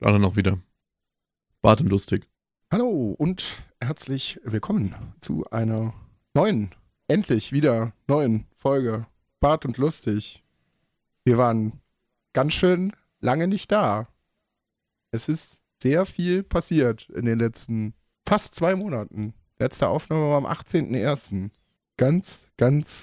anderen auch wieder. Bart und lustig. Hallo und herzlich willkommen zu einer endlich wieder neuen Folge Bart und lustig. Wir waren ganz schön lange nicht da. Es ist sehr viel passiert in den letzten fast 2 Monaten. Letzte Aufnahme war am 18.01. Ganz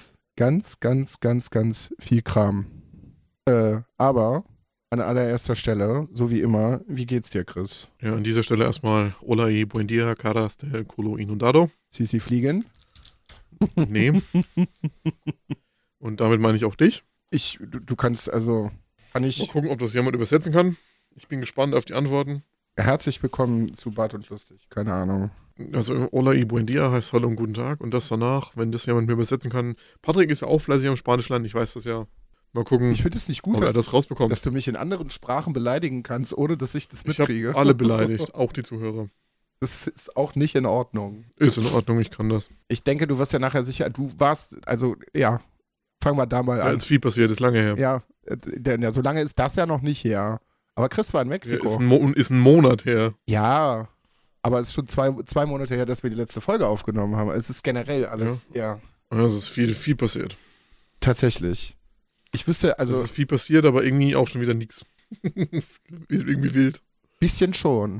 viel Kram. Aber an allererster Stelle, so wie immer, wie geht's dir, Chris? Ja, an dieser Stelle erstmal Hola y buen día, caras de culo inundado. Sie fliegen? Nee. Und damit meine ich auch dich. Du kannst, also, kann ich... Mal gucken, ob das jemand übersetzen kann. Ich bin gespannt auf die Antworten. Herzlich willkommen zu Bart und Lustig, keine Ahnung. Also Hola y buen día heißt Hallo und guten Tag. Und das danach, wenn das jemand mir übersetzen kann. Patrick ist ja auch fleißig am Spanisch lernen, ich weiß das ja. Mal gucken, ich finde es nicht gut, ob er das rausbekommt. Dass du mich in anderen Sprachen beleidigen kannst, ohne dass ich das mitkriege. Ich habe alle beleidigt, auch die Zuhörer. Das ist auch nicht in Ordnung. Ist in Ordnung, ich kann das. Ich denke, du wirst ja nachher sicher, du warst, also, ja, fangen wir da mal an. Ja, ist viel passiert, ist lange her. Ja, denn so lange ist das ja noch nicht her. Aber Chris war in Mexiko. Ja, ist ein Monat her. Ja, aber es ist schon zwei Monate her, dass wir die letzte Folge aufgenommen haben. Es ist generell alles, ja. Es ist viel passiert. Tatsächlich. Ich wüsste, also... Es ist viel passiert, aber irgendwie auch schon wieder nichts. Es ist irgendwie wild. Bisschen schon.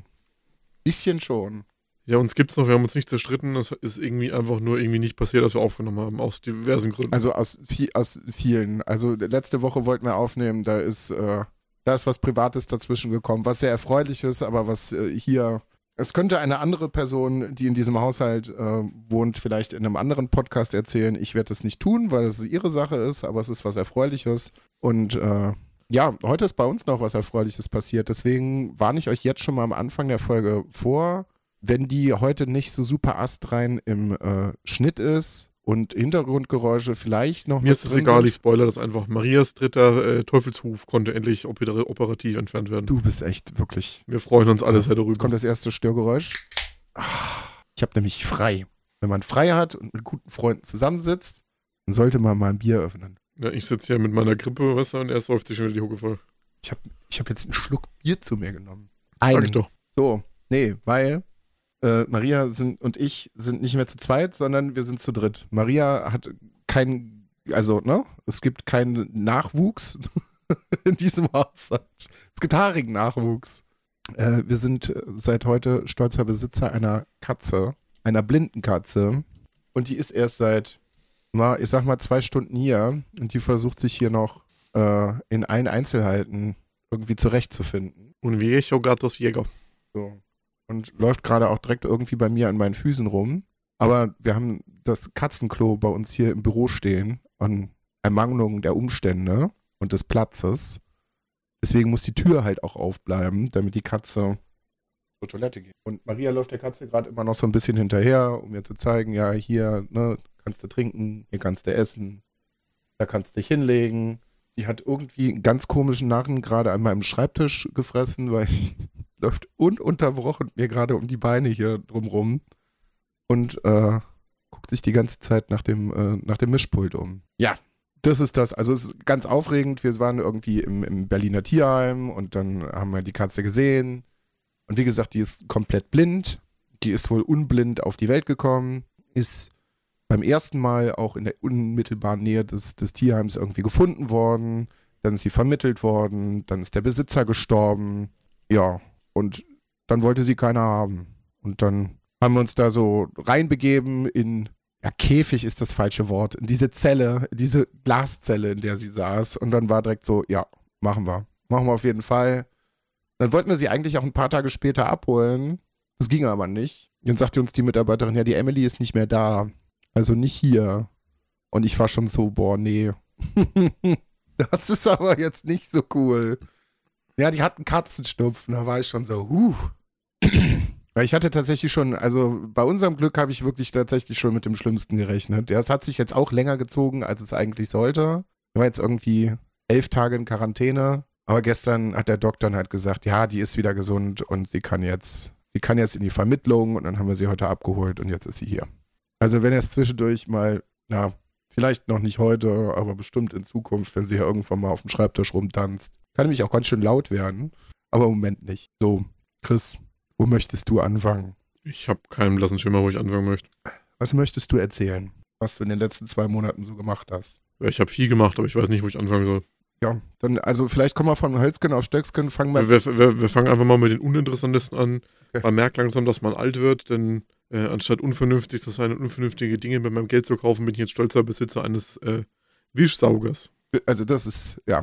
Ja, uns gibt's noch, wir haben uns nicht zerstritten. Das ist irgendwie einfach nur irgendwie nicht passiert, als wir aufgenommen haben, aus diversen Gründen. Also aus vielen. Also letzte Woche wollten wir aufnehmen, da ist was Privates dazwischen gekommen, was sehr erfreulich ist, aber was hier... Es könnte eine andere Person, die in diesem Haushalt wohnt, vielleicht in einem anderen Podcast erzählen. Ich werde das nicht tun, weil es ihre Sache ist, aber es ist was Erfreuliches. Und ja, heute ist bei uns noch was Erfreuliches passiert. Deswegen warne ich euch jetzt schon mal am Anfang der Folge vor, wenn die heute nicht so super astrein im Schnitt ist und Hintergrundgeräusche vielleicht noch Mir ist es egal, ich spoilere das einfach. Marias dritter Teufelshuf konnte endlich operativ entfernt werden. Du bist echt wirklich... Wir freuen uns alle sehr darüber. Jetzt kommt das erste Störgeräusch. Ich habe nämlich frei. Wenn man frei hat und mit guten Freunden zusammensitzt, dann sollte man mal ein Bier öffnen. Ja, ich sitze hier mit meiner Grippe, weißt du, und er säuft sich schon wieder die Hucke voll. Ich hab jetzt einen Schluck Bier zu mir genommen. Sag ich doch. So, nee, weil Maria und ich sind nicht mehr zu zweit, sondern wir sind zu dritt. Maria hat es gibt keinen Nachwuchs in diesem Haushalt. Es gibt haarigen Nachwuchs. Wir sind seit heute stolzer Besitzer einer Katze, einer blinden Katze. Und die ist erst seit, ich sag mal, 2 Stunden hier. Und die versucht sich hier noch in allen Einzelheiten irgendwie zurechtzufinden. Un viejo gatos Jäger. So. Und läuft gerade auch direkt irgendwie bei mir an meinen Füßen rum. Aber wir haben das Katzenklo bei uns hier im Büro stehen, an Ermangelung der Umstände und des Platzes. Deswegen muss die Tür halt auch aufbleiben, damit die Katze zur Toilette geht. Und Maria läuft der Katze gerade immer noch so ein bisschen hinterher, um mir zu zeigen, ja, hier, ne, kannst du trinken, hier kannst du essen, da kannst du dich hinlegen. Die hat irgendwie einen ganz komischen Narren gerade an meinem Schreibtisch gefressen, weil läuft ununterbrochen mir gerade um die Beine hier drumrum und guckt sich die ganze Zeit nach dem Mischpult um. Ja, das ist das. Also es ist ganz aufregend. Wir waren irgendwie im Berliner Tierheim und dann haben wir die Katze gesehen. Und wie gesagt, die ist komplett blind. Die ist wohl unblind auf die Welt gekommen, ist beim ersten Mal auch in der unmittelbaren Nähe des Tierheims irgendwie gefunden worden. Dann ist sie vermittelt worden. Dann ist der Besitzer gestorben. Ja, und dann wollte sie keiner haben. Und dann haben wir uns da so reinbegeben in, ja, Käfig ist das falsche Wort, in diese Zelle, diese Glaszelle, in der sie saß. Und dann war direkt so, ja, machen wir. Machen wir auf jeden Fall. Dann wollten wir sie eigentlich auch ein paar Tage später abholen. Das ging aber nicht. Dann sagte uns die Mitarbeiterin, ja, die Emily ist nicht mehr da. Also nicht hier. Und ich war schon so, boah, nee. Das ist aber jetzt nicht so cool. Ja, die hatten Katzenschnupfen. Da war ich schon so, Weil ich hatte tatsächlich schon, also bei unserem Glück habe ich wirklich tatsächlich schon mit dem Schlimmsten gerechnet. Ja, es hat sich jetzt auch länger gezogen, als es eigentlich sollte. Ich war jetzt irgendwie 11 Tage in Quarantäne. Aber gestern hat der Doktor dann halt gesagt, ja, die ist wieder gesund und sie kann jetzt in die Vermittlung und dann haben wir sie heute abgeholt und jetzt ist sie hier. Also wenn es zwischendurch mal, ja, vielleicht noch nicht heute, aber bestimmt in Zukunft, wenn sie ja irgendwann mal auf dem Schreibtisch rumtanzt, kann nämlich auch ganz schön laut werden. Aber im Moment nicht. So, Chris, wo möchtest du anfangen? Ich habe keinen blassen Schimmer, wo ich anfangen möchte. Was möchtest du erzählen, was du in den letzten 2 Monaten so gemacht hast? Ja, ich habe viel gemacht, aber ich weiß nicht, wo ich anfangen soll. Ja, dann, also vielleicht kommen wir von Hölzgen auf Stöcksken, fangen wir... Wir fangen einfach mal mit den uninteressantesten an. Okay. Man merkt langsam, dass man alt wird, denn anstatt unvernünftig zu sein und unvernünftige Dinge mit meinem Geld zu kaufen, bin ich jetzt stolzer Besitzer eines Wischsaugers. Also das ist, ja.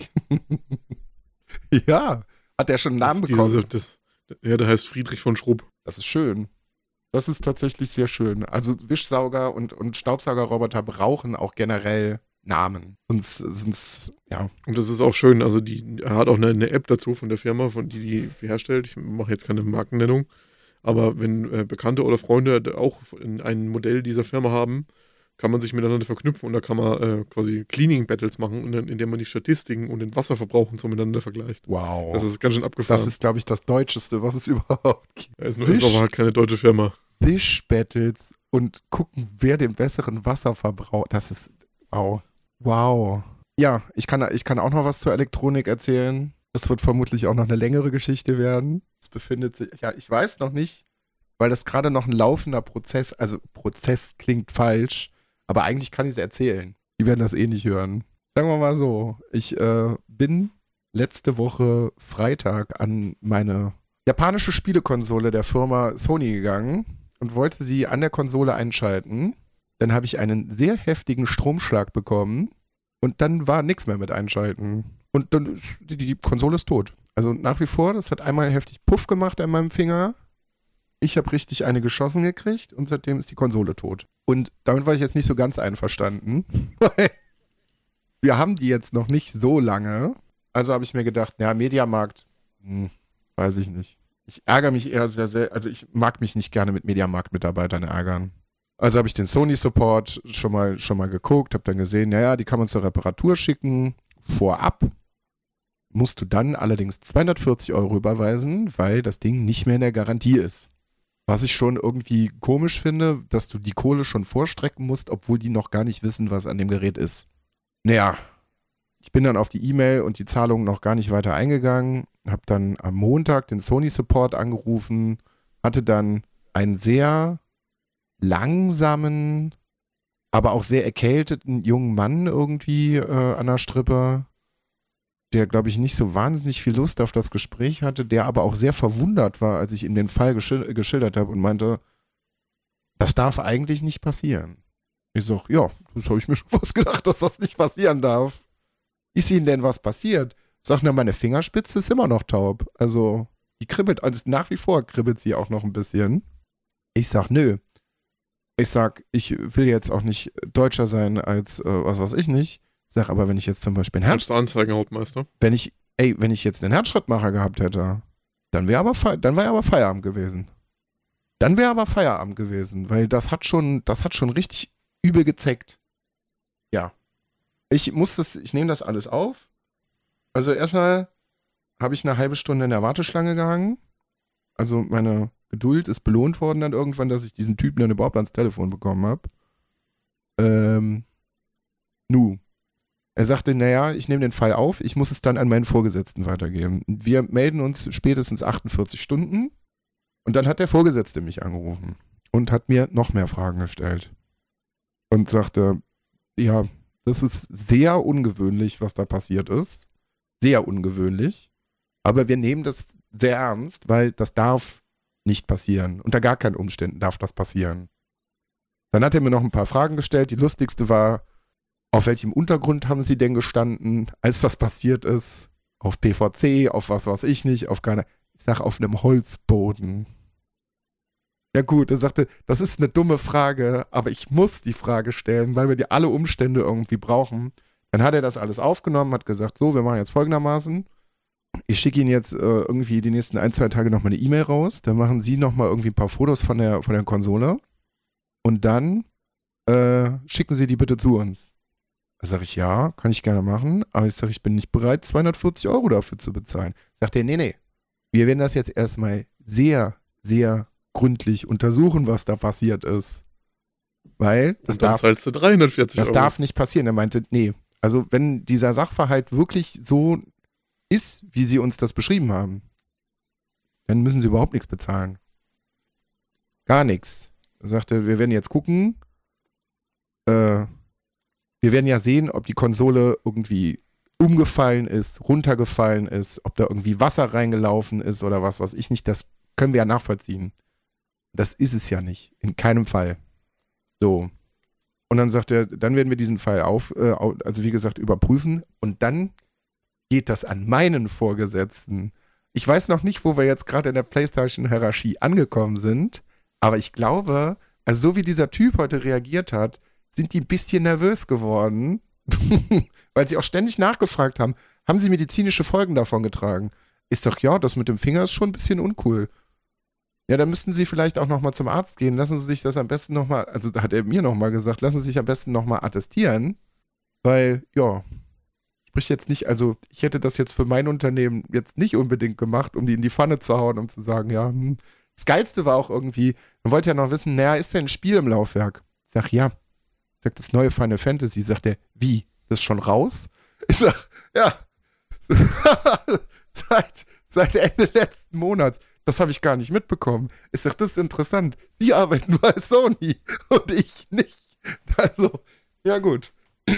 Ja, hat der schon einen Namen bekommen? Der heißt Friedrich von Schrupp. Das ist schön. Das ist tatsächlich sehr schön. Also Wischsauger und Staubsaugerroboter brauchen auch generell Namen. Sonst, ja. Und das ist auch schön. Also er hat auch eine App dazu von der Firma, von die herstellt. Ich mache jetzt keine Markennennung. Aber wenn Bekannte oder Freunde auch ein Modell dieser Firma haben, kann man sich miteinander verknüpfen und da kann man quasi Cleaning Battles machen, indem man die Statistiken und den Wasserverbrauch und so miteinander vergleicht. Wow. Das ist ganz schön abgefahren. Das ist, glaube ich, das Deutscheste, was es überhaupt gibt. Es ist aber halt keine deutsche Firma. Wish-Battles und gucken, wer den besseren Wasserverbrauch. Das ist, wow. Wow. Ja, ich kann auch noch was zur Elektronik erzählen. Das wird vermutlich auch noch eine längere Geschichte werden. Es befindet sich, ja, ich weiß noch nicht, weil das gerade noch ein laufender Prozess, also Prozess klingt falsch, aber eigentlich kann ich es erzählen. Die werden das eh nicht hören. Sagen wir mal so, ich bin letzte Woche Freitag an meine japanische Spielekonsole der Firma Sony gegangen und wollte sie an der Konsole einschalten. Dann habe ich einen sehr heftigen Stromschlag bekommen und dann war nichts mehr mit einschalten. Und dann ist die Konsole ist tot. Also nach wie vor, das hat einmal heftig Puff gemacht an meinem Finger. Ich habe richtig eine geschossen gekriegt und seitdem ist die Konsole tot. Und damit war ich jetzt nicht so ganz einverstanden. Wir haben die jetzt noch nicht so lange. Also habe ich mir gedacht, ja, Mediamarkt, weiß ich nicht. Ich ärgere mich eher sehr, also ich mag mich nicht gerne mit Mediamarkt-Mitarbeitern ärgern. Also habe ich den Sony-Support schon mal geguckt, habe dann gesehen, naja, die kann man zur Reparatur schicken. Vorab musst du dann allerdings 240 € überweisen, weil das Ding nicht mehr in der Garantie ist. Was ich schon irgendwie komisch finde, dass du die Kohle schon vorstrecken musst, obwohl die noch gar nicht wissen, was an dem Gerät ist. Naja, ich bin dann auf die E-Mail und die Zahlung noch gar nicht weiter eingegangen, habe dann am Montag den Sony-Support angerufen, hatte dann einen sehr langsamen, aber auch sehr erkälteten jungen Mann irgendwie an der Strippe, der, glaube ich, nicht so wahnsinnig viel Lust auf das Gespräch hatte, der aber auch sehr verwundert war, als ich ihm den Fall geschildert habe und meinte, das darf eigentlich nicht passieren. Ich sag, ja, das habe ich mir schon fast gedacht, dass das nicht passieren darf. Ist Ihnen denn was passiert? Sag, na, meine Fingerspitze ist immer noch taub. Also, die kribbelt, also nach wie vor kribbelt sie auch noch ein bisschen. Ich sag, nö. Ich sag, ich will jetzt auch nicht deutscher sein als was weiß ich nicht. Ich sag, aber wenn ich jetzt zum Beispiel einen Anzeigen-Hauptmeister. wenn ich jetzt einen Herzschrittmacher gehabt hätte, dann wäre aber Feierabend gewesen. Weil das hat schon richtig übel gezeckt. Ja. Ich nehme das alles auf. Also erstmal habe ich eine halbe Stunde in der Warteschlange gehangen. Also meine Geduld ist belohnt worden dann irgendwann, dass ich diesen Typen dann überhaupt ans Telefon bekommen habe. Er sagte, naja, ich nehme den Fall auf, ich muss es dann an meinen Vorgesetzten weitergeben. Wir melden uns spätestens 48 Stunden und dann hat der Vorgesetzte mich angerufen und hat mir noch mehr Fragen gestellt. Und sagte, ja, das ist sehr ungewöhnlich, was da passiert ist. Sehr ungewöhnlich. Aber wir nehmen das sehr ernst, weil das darf nicht passieren. Unter gar keinen Umständen darf das passieren. Dann hat er mir noch ein paar Fragen gestellt. Die lustigste war, auf welchem Untergrund haben Sie denn gestanden, als das passiert ist? Auf PVC, auf was weiß ich nicht, auf keiner. Ich sage, auf einem Holzboden. Ja gut, er sagte, das ist eine dumme Frage, aber ich muss die Frage stellen, weil wir die alle Umstände irgendwie brauchen. Dann hat er das alles aufgenommen, hat gesagt, so, wir machen jetzt folgendermaßen. Ich schicke Ihnen jetzt irgendwie die nächsten 1-2 Tage nochmal eine E-Mail raus. Dann machen Sie nochmal irgendwie ein paar Fotos von der Konsole. Und dann schicken Sie die bitte zu uns. Da sage ich, ja, kann ich gerne machen. Aber ich sage, ich bin nicht bereit, 240 € dafür zu bezahlen. Sagt er, nee. Wir werden das jetzt erstmal sehr, sehr gründlich untersuchen, was da passiert ist. Weil das zahlst du 340 €. Das darf nicht passieren. Er meinte, nee. Also wenn dieser Sachverhalt wirklich so ist, wie sie uns das beschrieben haben, dann müssen sie überhaupt nichts bezahlen. Gar nichts. Er sagte, wir werden jetzt gucken, wir werden ja sehen, ob die Konsole irgendwie umgefallen ist, runtergefallen ist, ob da irgendwie Wasser reingelaufen ist oder was weiß ich nicht. Das können wir ja nachvollziehen. Das ist es ja nicht. In keinem Fall. So. Und dann sagt er, dann werden wir diesen Fall also wie gesagt, überprüfen und dann geht das an meinen Vorgesetzten. Ich weiß noch nicht, wo wir jetzt gerade in der PlayStation-Hierarchie angekommen sind, aber ich glaube, also so wie dieser Typ heute reagiert hat, sind die ein bisschen nervös geworden, weil sie auch ständig nachgefragt haben, haben sie medizinische Folgen davon getragen? Ich sag, ja, das mit dem Finger ist schon ein bisschen uncool. Ja, dann müssten sie vielleicht auch nochmal zum Arzt gehen. Lassen Sie sich das am besten nochmal, also hat er mir nochmal gesagt, lassen Sie sich am besten nochmal attestieren, weil, ja, spricht jetzt nicht, also ich hätte das jetzt für mein Unternehmen jetzt nicht unbedingt gemacht, um die in die Pfanne zu hauen, um zu sagen, ja, Das Geilste war auch irgendwie, man wollte ja noch wissen, naja, ist denn ein Spiel im Laufwerk? Ich sag, ja. Ich sag, das neue Final Fantasy. Sagt er, wie? Das ist schon raus? Ich sag, ja. seit Ende letzten Monats. Das habe ich gar nicht mitbekommen. Ich sag, das ist interessant. Sie arbeiten bei Sony und ich nicht. Also, ja gut.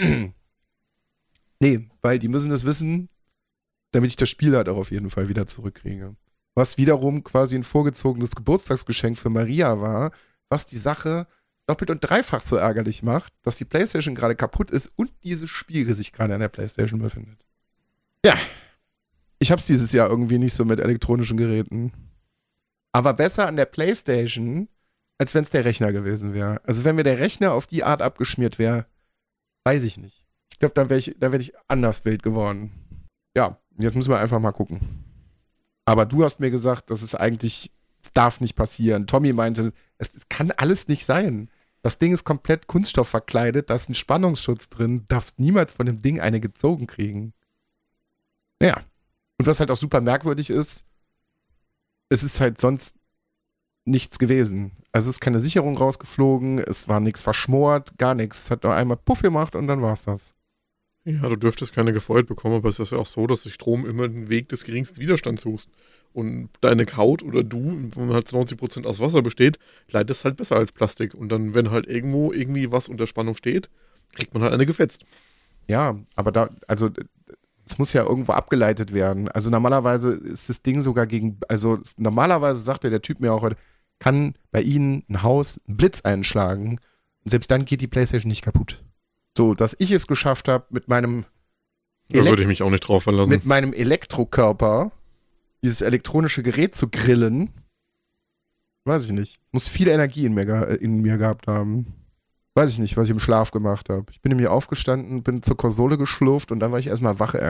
Nee, weil die müssen das wissen, damit ich das Spiel halt auch auf jeden Fall wieder zurückkriege. Was wiederum quasi ein vorgezogenes Geburtstagsgeschenk für Maria war, was die Sache doppelt und dreifach so ärgerlich macht, dass die PlayStation gerade kaputt ist und dieses Spiel sich gerade an der PlayStation befindet. Ja, ich hab's dieses Jahr irgendwie nicht so mit elektronischen Geräten. Aber besser an der PlayStation, als wenn es der Rechner gewesen wäre. Also wenn mir der Rechner auf die Art abgeschmiert wäre, weiß ich nicht. Ich glaube, dann wär ich anders wild geworden. Ja, jetzt müssen wir einfach mal gucken. Aber du hast mir gesagt, das ist eigentlich, es darf nicht passieren. Tommy meinte, es kann alles nicht sein. Das Ding ist komplett Kunststoff verkleidet, da ist ein Spannungsschutz drin, darfst niemals von dem Ding eine gezogen kriegen. Ja. Und was halt auch super merkwürdig ist, es ist halt sonst nichts gewesen. Also es ist keine Sicherung rausgeflogen, es war nichts verschmort, gar nichts. Es hat nur einmal Puff gemacht und dann war's das. Ja, du dürftest keine gefeuert bekommen, aber es ist ja auch so, dass du Strom immer den Weg des geringsten Widerstands suchst. Und deine Haut oder du, wo man halt zu 90% aus Wasser besteht, leitet es halt besser als Plastik. Und dann, wenn halt irgendwo irgendwie was unter Spannung steht, kriegt man halt eine gefetzt. Ja, aber es muss ja irgendwo abgeleitet werden. Also normalerweise ist das Ding sogar normalerweise sagte der Typ mir auch heute, kann bei Ihnen ein Haus einen Blitz einschlagen und selbst dann geht die PlayStation nicht kaputt. So, dass ich es geschafft habe, mit meinem Da würde ich mich auch nicht drauf verlassen. Mit meinem Elektrokörper dieses elektronische Gerät zu grillen, weiß ich nicht. Muss viel Energie in mir gehabt haben. Weiß ich nicht, was ich im Schlaf gemacht habe. Ich bin nämlich aufgestanden, bin zur Konsole geschlurft und dann war ich erstmal wach,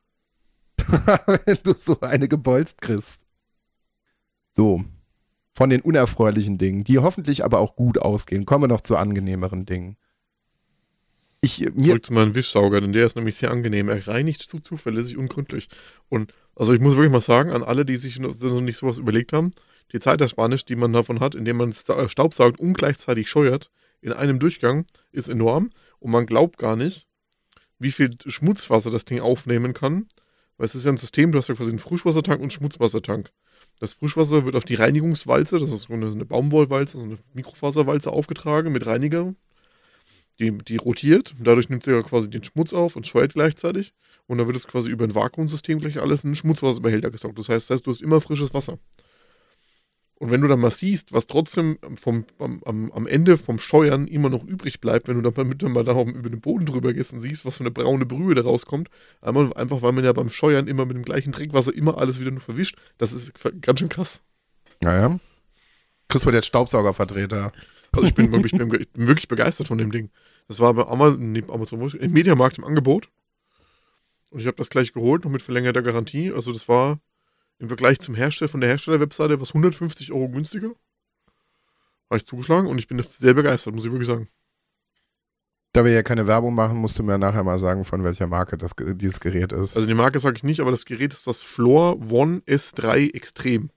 Wenn du so eine gebolzt kriegst. So. Von den unerfreulichen Dingen, die hoffentlich aber auch gut ausgehen, kommen wir noch zu angenehmeren Dingen. Zurück zu meinem Wischsauger, denn der ist nämlich sehr angenehm. Er reinigt zuverlässig und gründlich. Und also ich muss wirklich mal sagen, an alle, die sich noch nicht sowas überlegt haben, die Zeitersparnis, die man davon hat, indem man Staubsaugt und gleichzeitig scheuert, in einem Durchgang, ist enorm. Und man glaubt gar nicht, wie viel Schmutzwasser das Ding aufnehmen kann. Weil es ist ja ein System, du hast ja quasi einen Frischwassertank und einen Schmutzwassertank. Das Frischwasser wird auf die Reinigungswalze, das ist eine Baumwollwalze, so eine Mikrofaserwalze aufgetragen mit Reiniger. Die rotiert, dadurch nimmt sie ja quasi den Schmutz auf und scheuert gleichzeitig. Und dann wird es quasi über ein Vakuumsystem gleich alles in einen Schmutzwasserbehälter gesaugt. Das heißt, du hast immer frisches Wasser. Und wenn du dann mal siehst, was trotzdem am Ende vom Steuern immer noch übrig bleibt, wenn du dann mal da über den Boden drüber gehst und siehst, was für eine braune Brühe da rauskommt, einfach weil man ja beim Steuern immer mit dem gleichen Trinkwasser immer alles wieder nur verwischt, das ist ganz schön krass. Naja. Chris wird jetzt Staubsaugervertreter. Also ich bin wirklich begeistert von dem Ding. Das war bei Amazon, im Mediamarkt im Angebot. Und ich habe das gleich geholt, noch mit verlängerter Garantie. Also das war im Vergleich zum Hersteller, von der Herstellerwebseite, was 150 € günstiger. Habe ich zugeschlagen und ich bin sehr begeistert, muss ich wirklich sagen. Da wir ja keine Werbung machen, musst du mir nachher mal sagen, von welcher Marke dieses Gerät ist. Also die Marke sage ich nicht, aber das Gerät ist das Floor One S3 Extrem.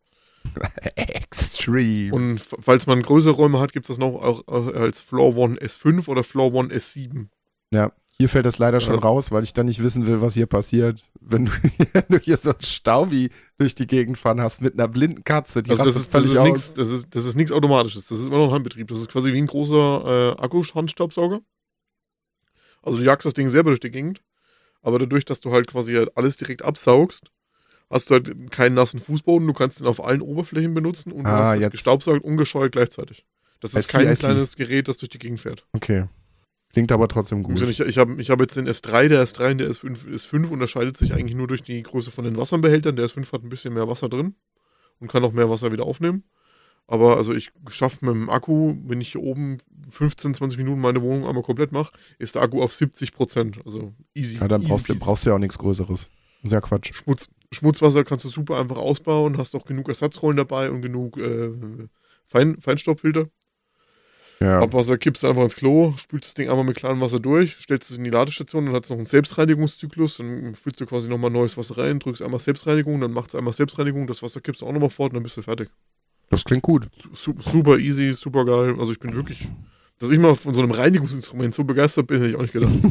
Extreme. Und falls man größere Räume hat, gibt es das noch auch als Floor One S5 oder Floor One S7. Ja, Hier fällt das leider schon raus, weil ich dann nicht wissen will, was hier passiert. Wenn du hier so ein Staubi durch die Gegend fahren hast mit einer blinden Katze, die rastet völlig aus. Das ist nichts Automatisches. Das ist immer noch ein Handbetrieb. Das ist quasi wie ein großer Akku-Handstaubsauger. Also du jagst das Ding selber durch die Gegend, aber dadurch, dass du halt quasi alles direkt absaugst, hast du halt keinen nassen Fußboden. Du kannst ihn auf allen Oberflächen benutzen und du hast halt gestaubsaugt und gescheuert gleichzeitig. Das ist kein kleines Gerät, das durch die Gegend fährt. Okay. Klingt aber trotzdem gut. Ich hab jetzt den S3, der S3 und der S5 unterscheidet sich eigentlich nur durch die Größe von den Wasserbehältern. Der S5 hat ein bisschen mehr Wasser drin und kann auch mehr Wasser wieder aufnehmen. Aber also ich schaffe mit dem Akku, wenn ich hier oben 15, 20 Minuten meine Wohnung einmal komplett mache, ist der Akku auf 70%. Also easy. Ja, dann brauchst du ja auch nichts Größeres. Sehr Quatsch. Schmutzwasser kannst du super einfach ausbauen, hast auch genug Ersatzrollen dabei und genug Feinstaubfilter. Ja. Abwasser kippst du einfach ins Klo, spülst das Ding einmal mit klarem Wasser durch, stellst es in die Ladestation, dann hat es noch einen Selbstreinigungszyklus, dann füllst du quasi nochmal neues Wasser rein, drückst einmal Selbstreinigung, dann macht es einmal Selbstreinigung, das Wasser kippst du auch nochmal fort und dann bist du fertig. Das klingt gut. Super easy, super geil. Also ich bin wirklich, dass ich mal von so einem Reinigungsinstrument so begeistert bin, hätte ich auch nicht gedacht.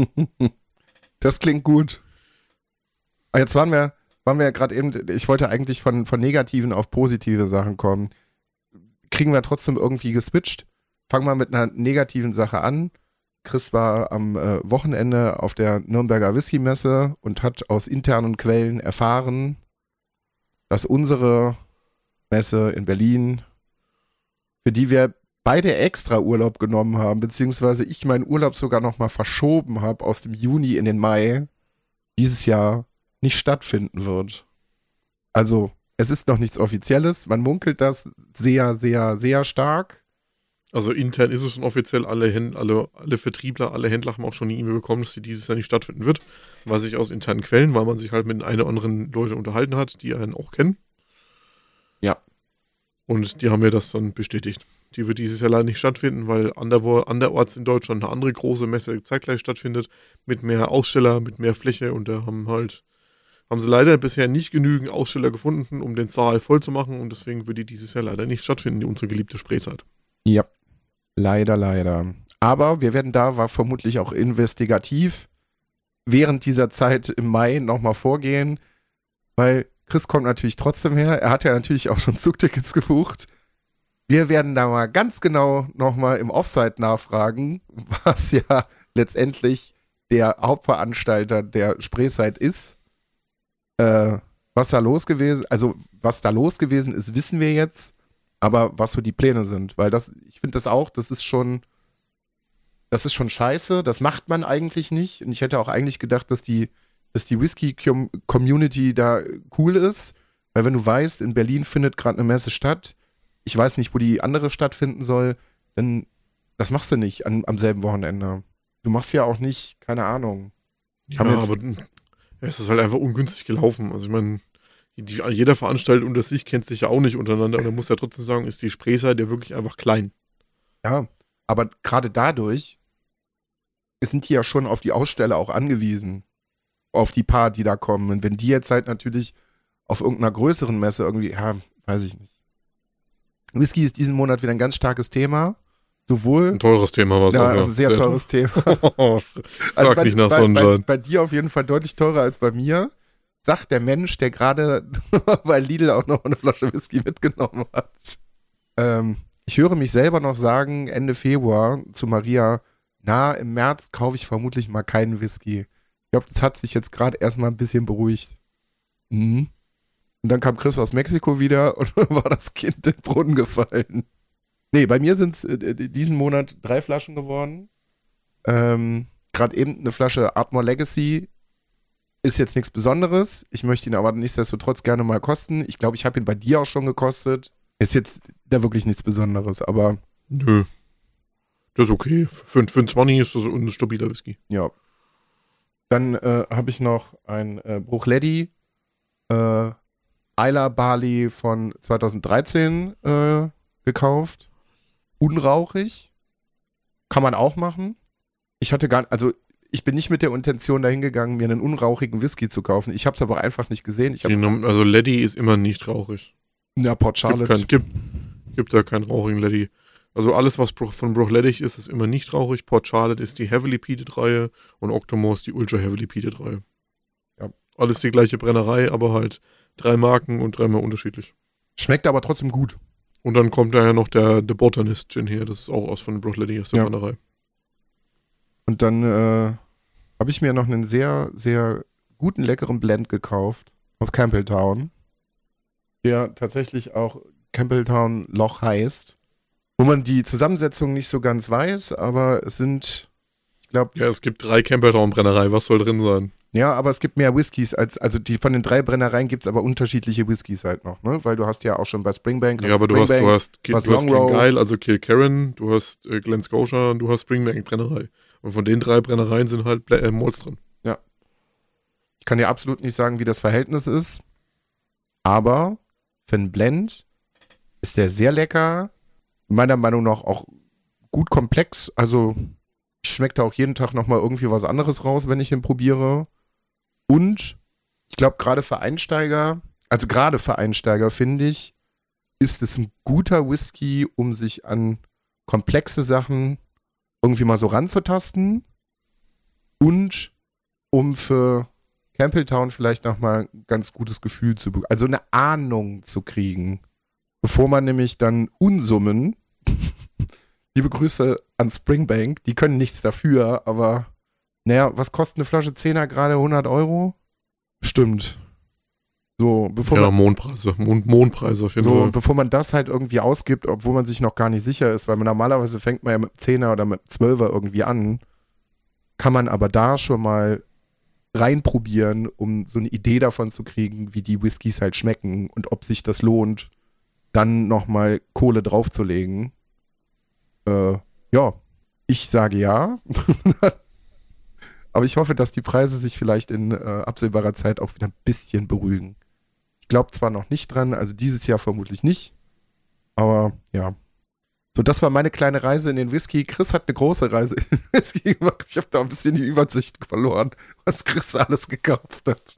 Das klingt gut. Aber jetzt waren wir gerade eben, ich wollte eigentlich von negativen auf positive Sachen kommen. Kriegen wir trotzdem irgendwie geswitcht? Fangen wir mit einer negativen Sache an. Chris war am Wochenende auf der Nürnberger Whisky-Messe und hat aus internen Quellen erfahren, dass unsere Messe in Berlin, für die wir beide extra Urlaub genommen haben, beziehungsweise ich meinen Urlaub sogar nochmal verschoben habe aus dem Juni in den Mai, dieses Jahr nicht stattfinden wird. Also, es ist noch nichts Offizielles. Man munkelt das sehr, sehr, sehr stark. Also intern ist es schon offiziell, alle Vertriebler, alle Händler haben auch schon eine E-Mail bekommen, dass sie dieses Jahr nicht stattfinden wird. Weiß ich aus internen Quellen, weil man sich halt mit den einen oder anderen Leuten unterhalten hat, die einen auch kennen. Ja. Und die haben mir das dann bestätigt. Die wird dieses Jahr leider nicht stattfinden, weil anderorts in Deutschland eine andere große Messe zeitgleich stattfindet, mit mehr Aussteller, mit mehr Fläche und da haben sie leider bisher nicht genügend Aussteller gefunden, um den Saal voll zu machen und deswegen wird die dieses Jahr leider nicht stattfinden, unsere geliebte Spreezeit. Ja. Leider. Aber wir werden da vermutlich auch investigativ während dieser Zeit im Mai nochmal vorgehen, weil Chris kommt natürlich trotzdem her. Er hat ja natürlich auch schon Zugtickets gebucht. Wir werden da mal ganz genau nochmal im Offsite nachfragen, was ja letztendlich der Hauptveranstalter der Spreezeit ist. Was da los gewesen ist, wissen wir jetzt. Aber was so die Pläne sind, weil ich finde das ist schon scheiße, das macht man eigentlich nicht. Und ich hätte auch eigentlich gedacht, dass die Whisky-Community da cool ist, weil wenn du weißt, in Berlin findet gerade eine Messe statt, ich weiß nicht, wo die andere stattfinden soll, dann das machst du nicht am selben Wochenende. Du machst ja auch nicht, keine Ahnung. Ja, aber es ist halt einfach ungünstig gelaufen. Also ich meine, jeder Veranstalter unter sich kennt sich ja auch nicht untereinander und er muss ja trotzdem sagen, ist die Spreezeit ja wirklich einfach klein. Ja, aber gerade dadurch sind die ja schon auf die Aussteller auch angewiesen. Auf die paar, die da kommen. Und wenn die jetzt halt natürlich auf irgendeiner größeren Messe irgendwie, ja, weiß ich nicht. Whisky ist diesen Monat wieder ein ganz starkes Thema. Sowohl. Ein teures Thema war es auch, ja. Ein sehr teures Thema. Frag nicht nach Sonnenschein. Bei dir auf jeden Fall deutlich teurer als bei mir. Sagt der Mensch, der gerade bei Lidl auch noch eine Flasche Whisky mitgenommen hat. Ich höre mich selber noch sagen, Ende Februar zu Maria, im März kaufe ich vermutlich mal keinen Whisky. Ich glaube, das hat sich jetzt gerade erstmal ein bisschen beruhigt. Mhm. Und dann kam Chris aus Mexiko wieder und war das Kind in den Brunnen gefallen. Nee, bei mir sind es diesen Monat 3 Flaschen geworden. Gerade eben eine Flasche Ardmore Legacy. Ist jetzt nichts Besonderes. Ich möchte ihn aber nichtsdestotrotz gerne mal kosten. Ich glaube, ich habe ihn bei dir auch schon gekostet. Ist jetzt da wirklich nichts Besonderes, aber. Nö. Das ist okay. Für ein 20 ist das ein stabiler Whisky. Ja. Dann habe ich noch ein Bruichledi Islay Barley von 2013 gekauft. Unrauchig. Kann man auch machen. Ich bin nicht mit der Intention dahin gegangen, mir einen unrauchigen Whisky zu kaufen. Ich habe es aber einfach nicht gesehen. Also Leddy ist immer nicht rauchig. Ja, Port Charlotte. Gibt da keinen rauchigen Leddy. Also alles, was von Bruichladdich ist immer nicht rauchig. Port Charlotte ist die Heavily Peated Reihe und Octomore ist die Ultra Heavily Peated Reihe. Ja. Alles die gleiche Brennerei, aber halt 3 Marken und 3-mal unterschiedlich. Schmeckt aber trotzdem gut. Und dann kommt da ja noch der Botanist Gin her. Das ist auch aus von Bruichladdich aus der Brennerei. Und dann habe ich mir noch einen sehr, sehr guten, leckeren Blend gekauft aus Campbelltown, der tatsächlich auch Campbelltown Loch heißt, wo man die Zusammensetzung nicht so ganz weiß, aber es sind, ich glaube... Ja, es gibt 3 Campbelltown-Brennerei, was soll drin sein? Ja, aber es gibt mehr Whiskys, also die von den 3 Brennereien gibt es aber unterschiedliche Whiskys halt noch, ne? Weil du hast ja auch schon bei Springbank... Ja, aber du hast Longrow, also Kilkerran, du hast Glen Scotia und du hast Springbank Brennerei. Und von den 3 Brennereien sind halt Malts drin. Ja. Ich kann dir absolut nicht sagen, wie das Verhältnis ist, aber für einen Blend ist der sehr lecker, meiner Meinung nach auch gut komplex, also schmeckt da auch jeden Tag nochmal irgendwie was anderes raus, wenn ich ihn probiere. Und ich glaube, gerade für Einsteiger finde ich, ist es ein guter Whisky, um sich an komplexe Sachen irgendwie mal so ranzutasten und um für Campbelltown vielleicht nochmal ein ganz gutes Gefühl zu bekommen, also eine Ahnung zu kriegen, bevor man nämlich dann Unsummen, liebe Grüße an Springbank, die können nichts dafür, aber naja, was kostet eine Flasche 10er gerade? 100 Euro? Stimmt. So, bevor ja, man, Mondpreise auf jeden Fall. Bevor man das halt irgendwie ausgibt, obwohl man sich noch gar nicht sicher ist, weil man normalerweise fängt man ja mit 10er oder mit 12er irgendwie an, kann man aber da schon mal reinprobieren, um so eine Idee davon zu kriegen, wie die Whiskys halt schmecken und ob sich das lohnt, dann nochmal Kohle draufzulegen. Ja, ich sage ja. Aber ich hoffe, dass die Preise sich vielleicht in absehbarer Zeit auch wieder ein bisschen beruhigen. Ich glaube zwar noch nicht dran, also dieses Jahr vermutlich nicht, aber ja. So, das war meine kleine Reise in den Whisky. Chris hat eine große Reise in den Whisky gemacht. Ich habe da ein bisschen die Übersicht verloren, was Chris alles gekauft hat.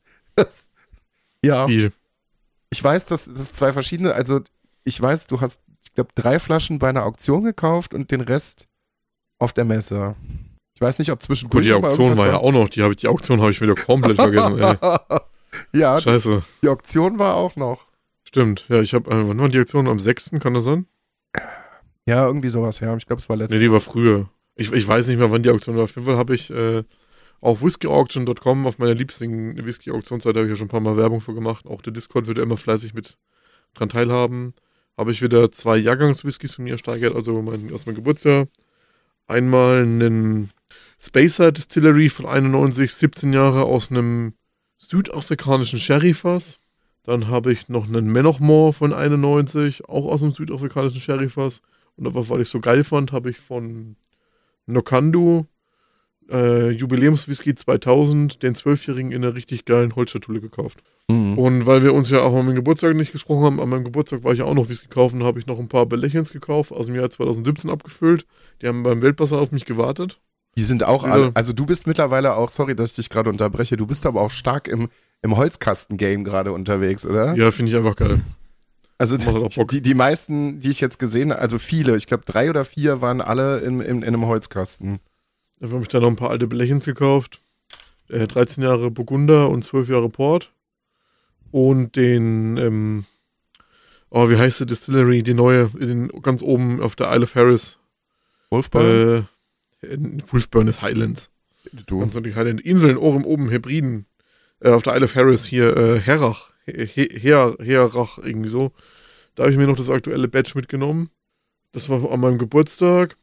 Ja. Viel. Ich weiß, das 2 verschiedene, also ich weiß, du hast, ich glaube, 3 Flaschen bei einer Auktion gekauft und den Rest auf der Messe. Ich weiß nicht, ob zwischendurch... Gut, die Auktion war ja auch noch, die Auktion habe ich wieder komplett vergessen, ey. Ja, Scheiße. Die Auktion war auch noch. Stimmt, ja, ich habe, wann war die Auktion? Am 6., kann das sein? Ja, irgendwie sowas, ja. Ich glaube, es war letztes. Nee, die war früher. Ich weiß nicht mehr, wann die Auktion war. Auf jeden Fall habe ich auf whiskyauction.com, auf meiner liebsten Whisky-Auktionsseite, habe ich ja schon ein paar Mal Werbung für gemacht. Auch der Discord wird ja immer fleißig mit dran teilhaben. Habe ich wieder 2 Jahrgangs-Whiskys von mir ersteigert, also aus meinem Geburtsjahr. Einmal einen Spacer Distillery von 91, 17 Jahre aus einem südafrikanischen Sherryfass. Dann habe ich noch einen Mennochmore von 91, auch aus einem südafrikanischen Sherryfass. Und einfach, weil ich so geil fand, habe ich von Nokandu Jubiläumswhisky 2000, den 12-jährigen in einer richtig geilen Holzschatulle gekauft. Mhm. Und weil wir uns ja auch an meinem Geburtstag nicht gesprochen haben, an meinem Geburtstag war ich ja auch noch Whisky kaufen, habe ich noch ein paar Belächens gekauft, aus dem Jahr 2017 abgefüllt. Die haben beim Weltbasar auf mich gewartet. Die sind auch alle, also du bist mittlerweile auch, sorry, dass ich dich gerade unterbreche, du bist aber auch stark im Holzkasten-Game gerade unterwegs, oder? Ja, finde ich einfach geil. Also die meisten, die ich jetzt gesehen habe, also viele, ich glaube 3 oder 4 waren alle in einem Holzkasten. Da habe ich dann noch ein paar alte Belächens gekauft. 13 Jahre Burgunder und 12 Jahre Port. Und den, wie heißt die Distillery, die neue, ganz oben auf der Isle of Harris. Wolfburn? Wolfburn ist Highlands. Du. Ganz die Highland Inseln, oben Hebriden. Auf der Isle of Harris hier, Herrach, irgendwie so. Da habe ich mir noch das aktuelle Batch mitgenommen. Das war an meinem Geburtstag.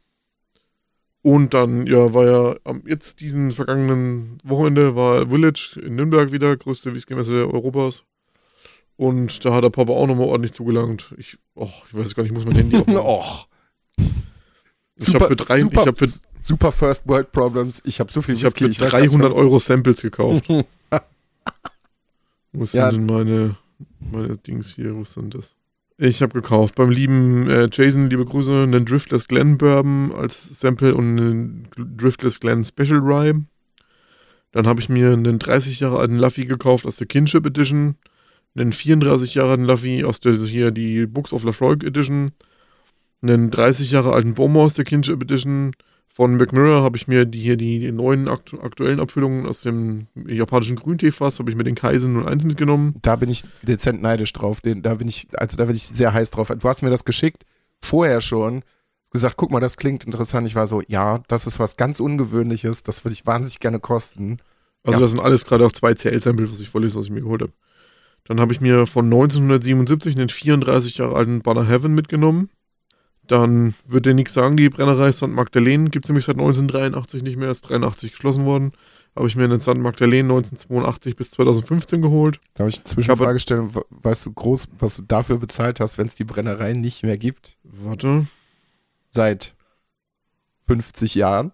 Und dann, ja, war ja jetzt diesen vergangenen Wochenende war Village in Nürnberg wieder, größte Whisky-Messe Europas. Und da hat der Papa auch nochmal ordentlich zugelangt. Ich weiß gar nicht, ich muss mein Handy aufmachen. Och. Super First World Problems. Ich habe so viel Whisky. Ich habe für 300 Euro Samples gekauft. Wo sind denn meine Dings hier? Wo sind das? Ich habe gekauft beim lieben Jason, liebe Grüße, einen Driftless Glen Bourbon als Sample und einen Driftless Glen Special Rye. Dann habe ich mir einen 30 Jahre alten Luffy gekauft aus der Kinship Edition, einen 34 Jahre alten Luffy aus der hier die Books of Lafroig Edition, einen 30 Jahre alten Bowmer aus der Kinship Edition. Von McMurray habe ich mir die neuen aktuellen Abfüllungen aus dem japanischen Grünteefass, habe ich mir den Kaizen 01 mitgenommen. Da bin ich dezent neidisch drauf. Da bin ich sehr heiß drauf. Du hast mir das geschickt, vorher schon. Gesagt, guck mal, das klingt interessant. Ich war so, ja, das ist was ganz Ungewöhnliches. Das würde ich wahnsinnig gerne kosten. Also das sind alles gerade auch 2 CL-Samples, was ich vorlese, was ich mir geholt habe. Dann habe ich mir von 1977 einen 34 Jahre alten Banner Heaven mitgenommen. Dann wird dir nichts sagen, die Brennerei St. Magdalene gibt es nämlich seit 1983 nicht mehr, ist 83 geschlossen worden. Habe ich mir einen St. Magdalene 1982 bis 2015 geholt. Da habe ich eine Zwischenfrage gestellt, weißt du groß, was du dafür bezahlt hast, wenn es die Brennerei nicht mehr gibt? Warte. Seit 50 Jahren?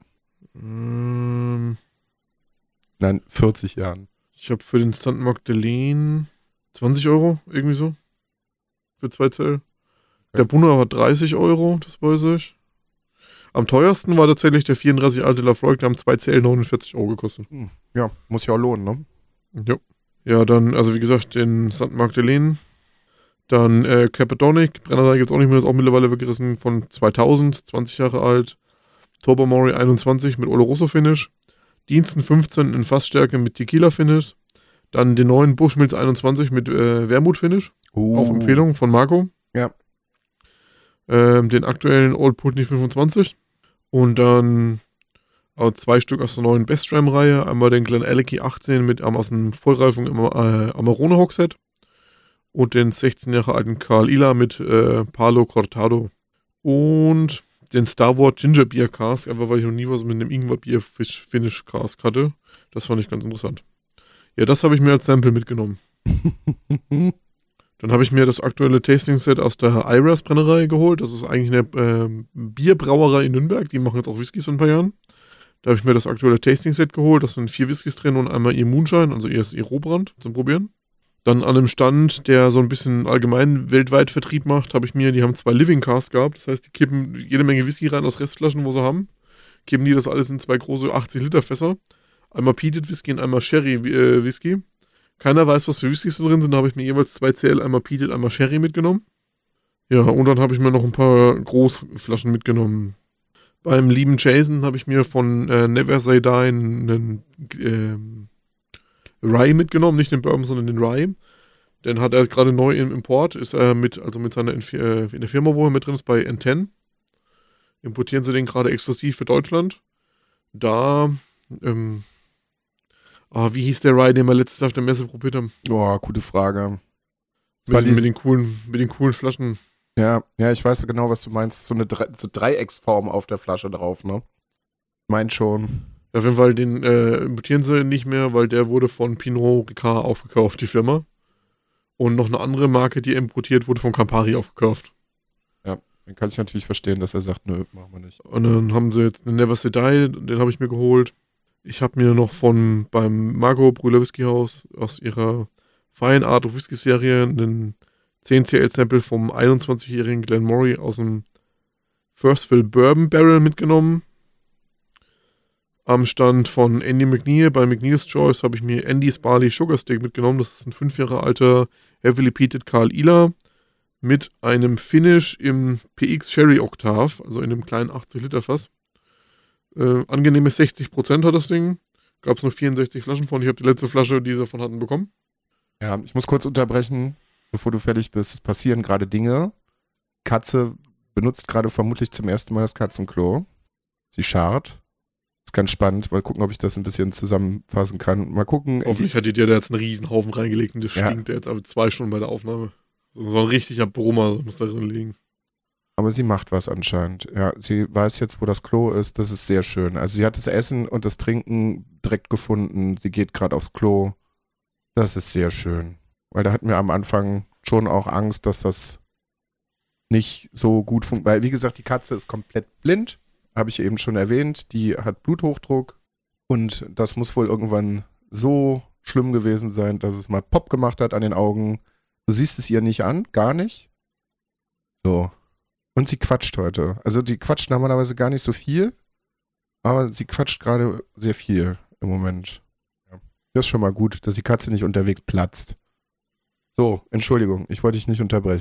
Nein, 40 Jahren. Ich habe für den St. Magdalene 20 Euro, irgendwie so. Für 2 Zell. Der Bunner hat 30 Euro, das weiß ich. Am teuersten war tatsächlich der 34 alte Lafroig, der haben 2 Zell 49 Euro gekostet. Ja, muss ja auch lohnen, ne? Ja. Ja, dann, also wie gesagt, den St. Magdalene. Dann Capadonic, Brennerei gibt es auch nicht mehr, ist auch mittlerweile weggerissen, von 2000, 20 Jahre alt. Tobermory 21 mit Oloroso Finish. Diensten 15 in Fassstärke mit Tequila Finish. Dann den neuen Bushmills 21 mit Wermut Finish. Auf Empfehlung von Marco. Ja. Den aktuellen Old Putney 25. Und dann 2 Stück aus der neuen Best Ram-Reihe. Einmal den Glen Alecky 18 mit aus dem Vollreifung Amarone Hogshead. Und den 16 Jahre alten Carl Ila mit Palo Cortado. Und den Star Wars Ginger Beer Cask, einfach weil ich noch nie was mit einem Ingwer Bier Finish Cask hatte. Das fand ich ganz interessant. Ja, das habe ich mir als Sample mitgenommen. Dann habe ich mir das aktuelle Tasting Set aus der Iras Brennerei geholt. Das ist eigentlich eine Bierbrauerei in Nürnberg. Die machen jetzt auch Whiskys in ein paar Jahren. Da habe ich mir das aktuelle Tasting Set geholt. Da sind 4 Whiskys drin und einmal ihr Moonshine, also ihr Rohbrand zum Probieren. Dann an einem Stand, der so ein bisschen allgemein weltweit Vertrieb macht, die haben 2 Living Casks gehabt. Das heißt, die kippen jede Menge Whisky rein aus Restflaschen, wo sie haben. Kippen die das alles in 2 große 80-Liter-Fässer. Einmal Peated Whisky und einmal Sherry Whisky. Keiner weiß, was für Whiskys drin sind. Da habe ich mir jeweils 2 CL, einmal Peated, einmal Sherry mitgenommen. Ja, und dann habe ich mir noch ein paar Großflaschen mitgenommen. Beim lieben Jason habe ich mir von Never Say Die einen Rye mitgenommen, nicht den Bourbon, sondern den Rye. Den hat er gerade neu im Import, ist er mit seiner in der Firma, wo er mit drin ist, bei N10. Importieren sie den gerade exklusiv für Deutschland. Da, wie hieß der Rye, den wir letztes Jahr auf der Messe probiert haben? Oh, gute Frage. Mit den coolen Flaschen. Ja, ich weiß genau, was du meinst. So eine Dreiecksform auf der Flasche drauf, ne? Meint schon. Auf jeden Fall, den importieren sie nicht mehr, weil der wurde von Pinot Ricard aufgekauft, die Firma. Und noch eine andere Marke, die importiert wurde, von Campari aufgekauft. Ja, dann kann ich natürlich verstehen, dass er sagt, nö, machen wir nicht. Und dann haben sie jetzt einen Never Say Die, den habe ich mir geholt. Ich habe mir noch beim Margot Brüller Whisky House aus ihrer Fine Art of Whisky Serie einen 10 CL Sample vom 21-jährigen Glenmorangie aus dem First Fill Bourbon Barrel mitgenommen. Am Stand von Andy McNeil bei McNeil's Choice habe ich mir Andy's Barley Sugar Steak mitgenommen. Das ist ein 5 Jahre alter Heavily Peated Carl Ila mit einem Finish im PX Sherry Octave, also in einem kleinen 80-Liter-Fass. Angenehme 60% hat das Ding. Gab es nur 64 Flaschen von. Ich habe die letzte Flasche, die sie davon hatten, bekommen. Ja, ich muss kurz unterbrechen, bevor du fertig bist. Es passieren gerade Dinge. Katze benutzt gerade vermutlich zum ersten Mal das Katzenklo. Sie scharrt. Ist ganz spannend. Mal gucken, ob ich das ein bisschen zusammenfassen kann. Mal gucken. Hoffentlich hat die dir da jetzt einen riesen Haufen reingelegt und das stinkt jetzt aber 2 Stunden bei der Aufnahme. So ein richtiger Brummer muss da drin liegen. Aber sie macht was anscheinend. Ja, sie weiß jetzt, wo das Klo ist. Das ist sehr schön. Also sie hat das Essen und das Trinken direkt gefunden. Sie geht gerade aufs Klo. Das ist sehr schön. Weil da hatten wir am Anfang schon auch Angst, dass das nicht so gut funktioniert. Weil, wie gesagt, die Katze ist komplett blind. Habe ich eben schon erwähnt. Die hat Bluthochdruck. Und das muss wohl irgendwann so schlimm gewesen sein, dass es mal Pop gemacht hat an den Augen. Du siehst es ihr nicht an. Gar nicht. So. Und sie quatscht heute. Also die quatscht normalerweise gar nicht so viel. Aber sie quatscht gerade sehr viel im Moment. Ja. Das ist schon mal gut, dass die Katze nicht unterwegs platzt. So, Entschuldigung, ich wollte dich nicht unterbrechen.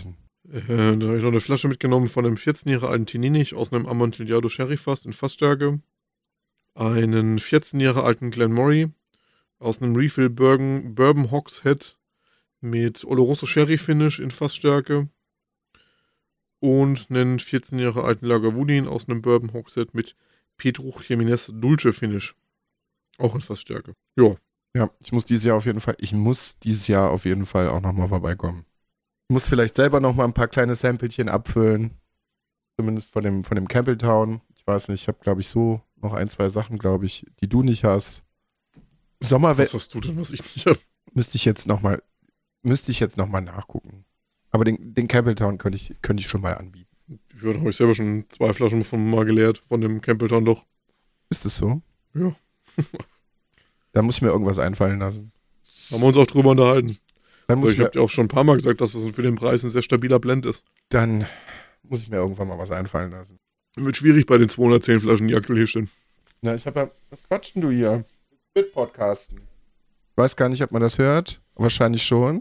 Da habe ich noch eine Flasche mitgenommen von einem 14 Jahre alten Teninich aus einem Amontillado Sherry Fass in Fassstärke. Einen 14 Jahre alten Glenmorangie aus einem Refill Bourbon Hogshead mit Oloroso Sherry Finish in Fassstärke. Und einen 14 Jahre alten Lagavulin aus einem Bourbon Hogshead mit Pedro Jiménez Dulce Finish. Auch in Fassstärke. Ja. Ja, ich muss dieses Jahr auf jeden Fall auch nochmal vorbeikommen. Ich muss vielleicht selber nochmal ein paar kleine Samplechen abfüllen. Zumindest von dem Campbelltown. Ich weiß nicht, ich habe, glaube ich, so noch 1, 2 Sachen, glaube ich, die du nicht hast. Was hast du denn, was ich nicht habe? Müsste ich jetzt nochmal nachgucken. Aber den Campbelltown könnte ich schon mal anbieten. Ja, da habe ich selber schon 2 Flaschen von mal geleert, von dem Campbelltown doch. Ist das so? Ja. Da muss ich mir irgendwas einfallen lassen. Haben wir uns auch drüber unterhalten. Ich habe dir auch schon ein paar Mal gesagt, dass das für den Preis ein sehr stabiler Blend ist. Dann muss ich mir irgendwann mal was einfallen lassen. Wird schwierig bei den 210 Flaschen, die aktuell hier stehen. Na, ich habe ja... Was quatschst denn du hier? Mit Podcasten. Ich weiß gar nicht, ob man das hört. Wahrscheinlich schon.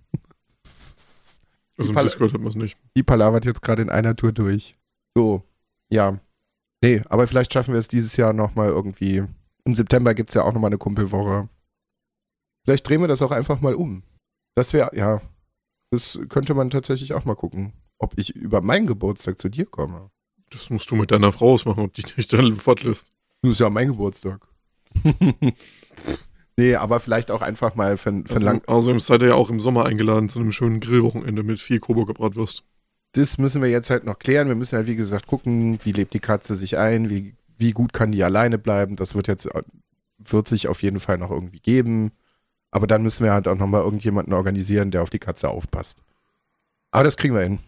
Also im Discord hat man es nicht. Die palavert jetzt gerade in einer Tour durch. So, ja. Nee, aber vielleicht schaffen wir es dieses Jahr nochmal irgendwie. Im September gibt es ja auch nochmal eine Kumpelwoche. Vielleicht drehen wir das auch einfach mal um. Das wäre, ja, das könnte man tatsächlich auch mal gucken, ob ich über meinen Geburtstag zu dir komme. Das musst du mit deiner Frau ausmachen, ob die dich dann fortlässt. Das ist ja mein Geburtstag. Nee, aber vielleicht auch einfach mal für lang. Außerdem seid ihr ja auch im Sommer eingeladen zu einem schönen Grillwochenende mit viel Coburger Bratwurst. Das müssen wir jetzt halt noch klären. Wir müssen halt, wie gesagt, gucken, wie lebt die Katze sich ein, wie gut kann die alleine bleiben. Das wird sich auf jeden Fall noch irgendwie geben. Aber dann müssen wir halt auch nochmal irgendjemanden organisieren, der auf die Katze aufpasst. Aber das kriegen wir hin.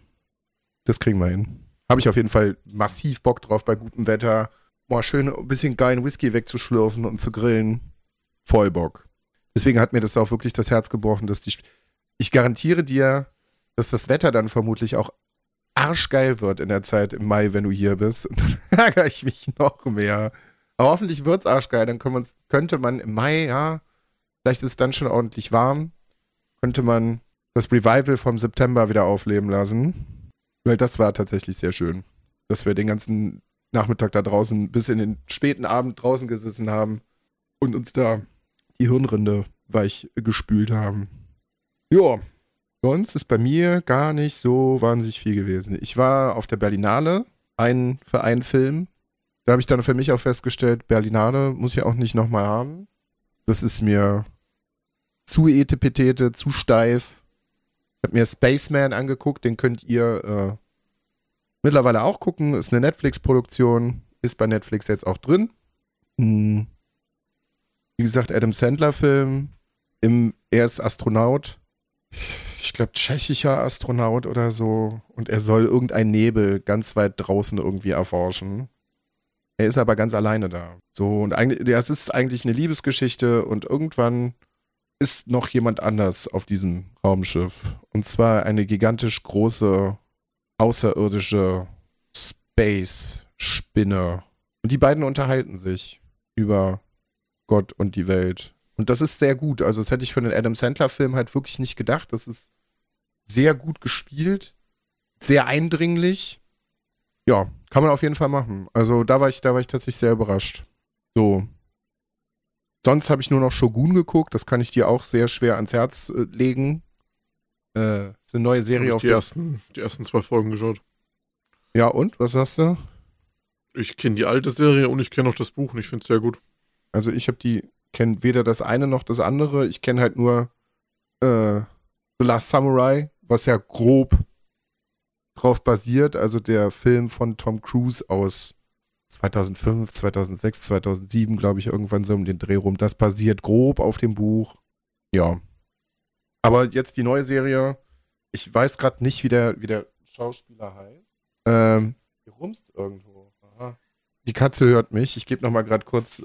Habe ich auf jeden Fall massiv Bock drauf bei gutem Wetter. Mal schön ein bisschen geilen Whisky wegzuschlürfen und zu grillen. Voll Bock. Deswegen hat mir das auch wirklich das Herz gebrochen, dass ich garantiere dir, dass das Wetter dann vermutlich auch arschgeil wird in der Zeit im Mai, wenn du hier bist. Und dann ärgere ich mich noch mehr. Aber hoffentlich wird's arschgeil. Dann könnte man im Mai, ja, vielleicht ist es dann schon ordentlich warm, könnte man das Revival vom September wieder aufleben lassen. Weil das war tatsächlich sehr schön. Dass wir den ganzen Nachmittag da draußen bis in den späten Abend draußen gesessen haben und uns da die Hirnrinde weich gespült haben. Ja, sonst ist bei mir gar nicht so wahnsinnig viel gewesen. Ich war auf der Berlinale, für einen Film. Da habe ich dann für mich auch festgestellt, Berlinale muss ich auch nicht nochmal haben. Das ist mir zu etepetete, zu steif. Ich habe mir Spaceman angeguckt, den könnt ihr mittlerweile auch gucken. Ist eine Netflix-Produktion, ist bei Netflix jetzt auch drin. Wie gesagt, Adam Sandler-Film. Er ist Astronaut. Ich glaube, tschechischer Astronaut oder so. Und er soll irgendeinen Nebel ganz weit draußen irgendwie erforschen. Er ist aber ganz alleine da. So, und es ist eigentlich eine Liebesgeschichte und irgendwann ist noch jemand anders auf diesem Raumschiff. Und zwar eine gigantisch große, außerirdische Space-Spinne. Und die beiden unterhalten sich über Gott und die Welt. Und das ist sehr gut. Also das hätte ich für den Adam Sandler-Film halt wirklich nicht gedacht. Das ist sehr gut gespielt, sehr eindringlich. Ja, kann man auf jeden Fall machen. Also da war ich tatsächlich sehr überrascht. So. Sonst habe ich nur noch Shogun geguckt. Das kann ich dir auch sehr schwer ans Herz legen. Ist eine neue Serie auf die ersten 2 Folgen geschaut. Ja, und? Was hast du? Ich kenne die alte Serie und ich kenne auch das Buch und ich finde es sehr gut. Also ich kenne weder das eine noch das andere. Ich kenne halt nur The Last Samurai, was ja grob drauf basiert. Also der Film von Tom Cruise aus 2005, 2006, 2007, glaube ich, irgendwann so um den Dreh rum. Das basiert grob auf dem Buch. Ja. Aber jetzt die neue Serie. Ich weiß gerade nicht, wie der Schauspieler heißt. Hier rumst irgendwo. Aha. Die Katze hört mich. Ich gebe nochmal ganz kurz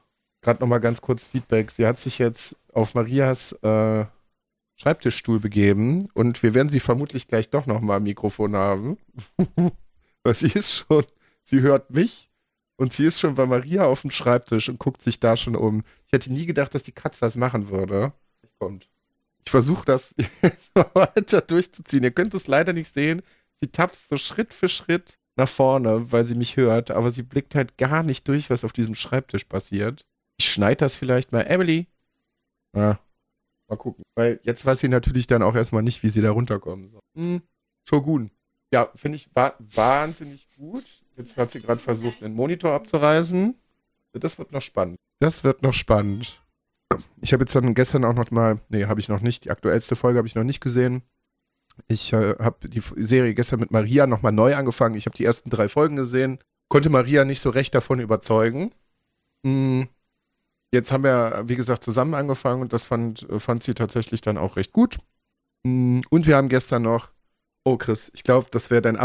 Feedback. Sie hat sich jetzt auf Marias Schreibtischstuhl begeben und wir werden sie vermutlich gleich doch nochmal am Mikrofon haben. Weil sie hört mich und sie ist schon bei Maria auf dem Schreibtisch und guckt sich da schon um. Ich hätte nie gedacht, dass die Katze das machen würde. Kommt. Ich versuche das jetzt mal weiter durchzuziehen. Ihr könnt es leider nicht sehen. Sie tapst so Schritt für Schritt nach vorne, weil sie mich hört, aber sie blickt halt gar nicht durch, was auf diesem Schreibtisch passiert. Ich schneide das vielleicht mal. Emily. Ja, mal gucken. Weil jetzt weiß sie natürlich dann auch erstmal nicht, wie sie da runterkommen soll. Shogun. Ja, finde ich wahnsinnig gut. Jetzt hat sie gerade versucht, den Monitor abzureißen. Das wird noch spannend. Das wird noch spannend. Ich habe jetzt dann gestern auch noch mal, habe ich noch nicht, die aktuellste Folge habe ich noch nicht gesehen. Ich habe die Serie gestern mit Maria nochmal neu angefangen. Ich habe die ersten 3 Folgen gesehen. Konnte Maria nicht so recht davon überzeugen. Jetzt haben wir, wie gesagt, zusammen angefangen und das fand sie tatsächlich dann auch recht gut. Und wir haben gestern noch, oh Chris, ich glaube, das wäre dein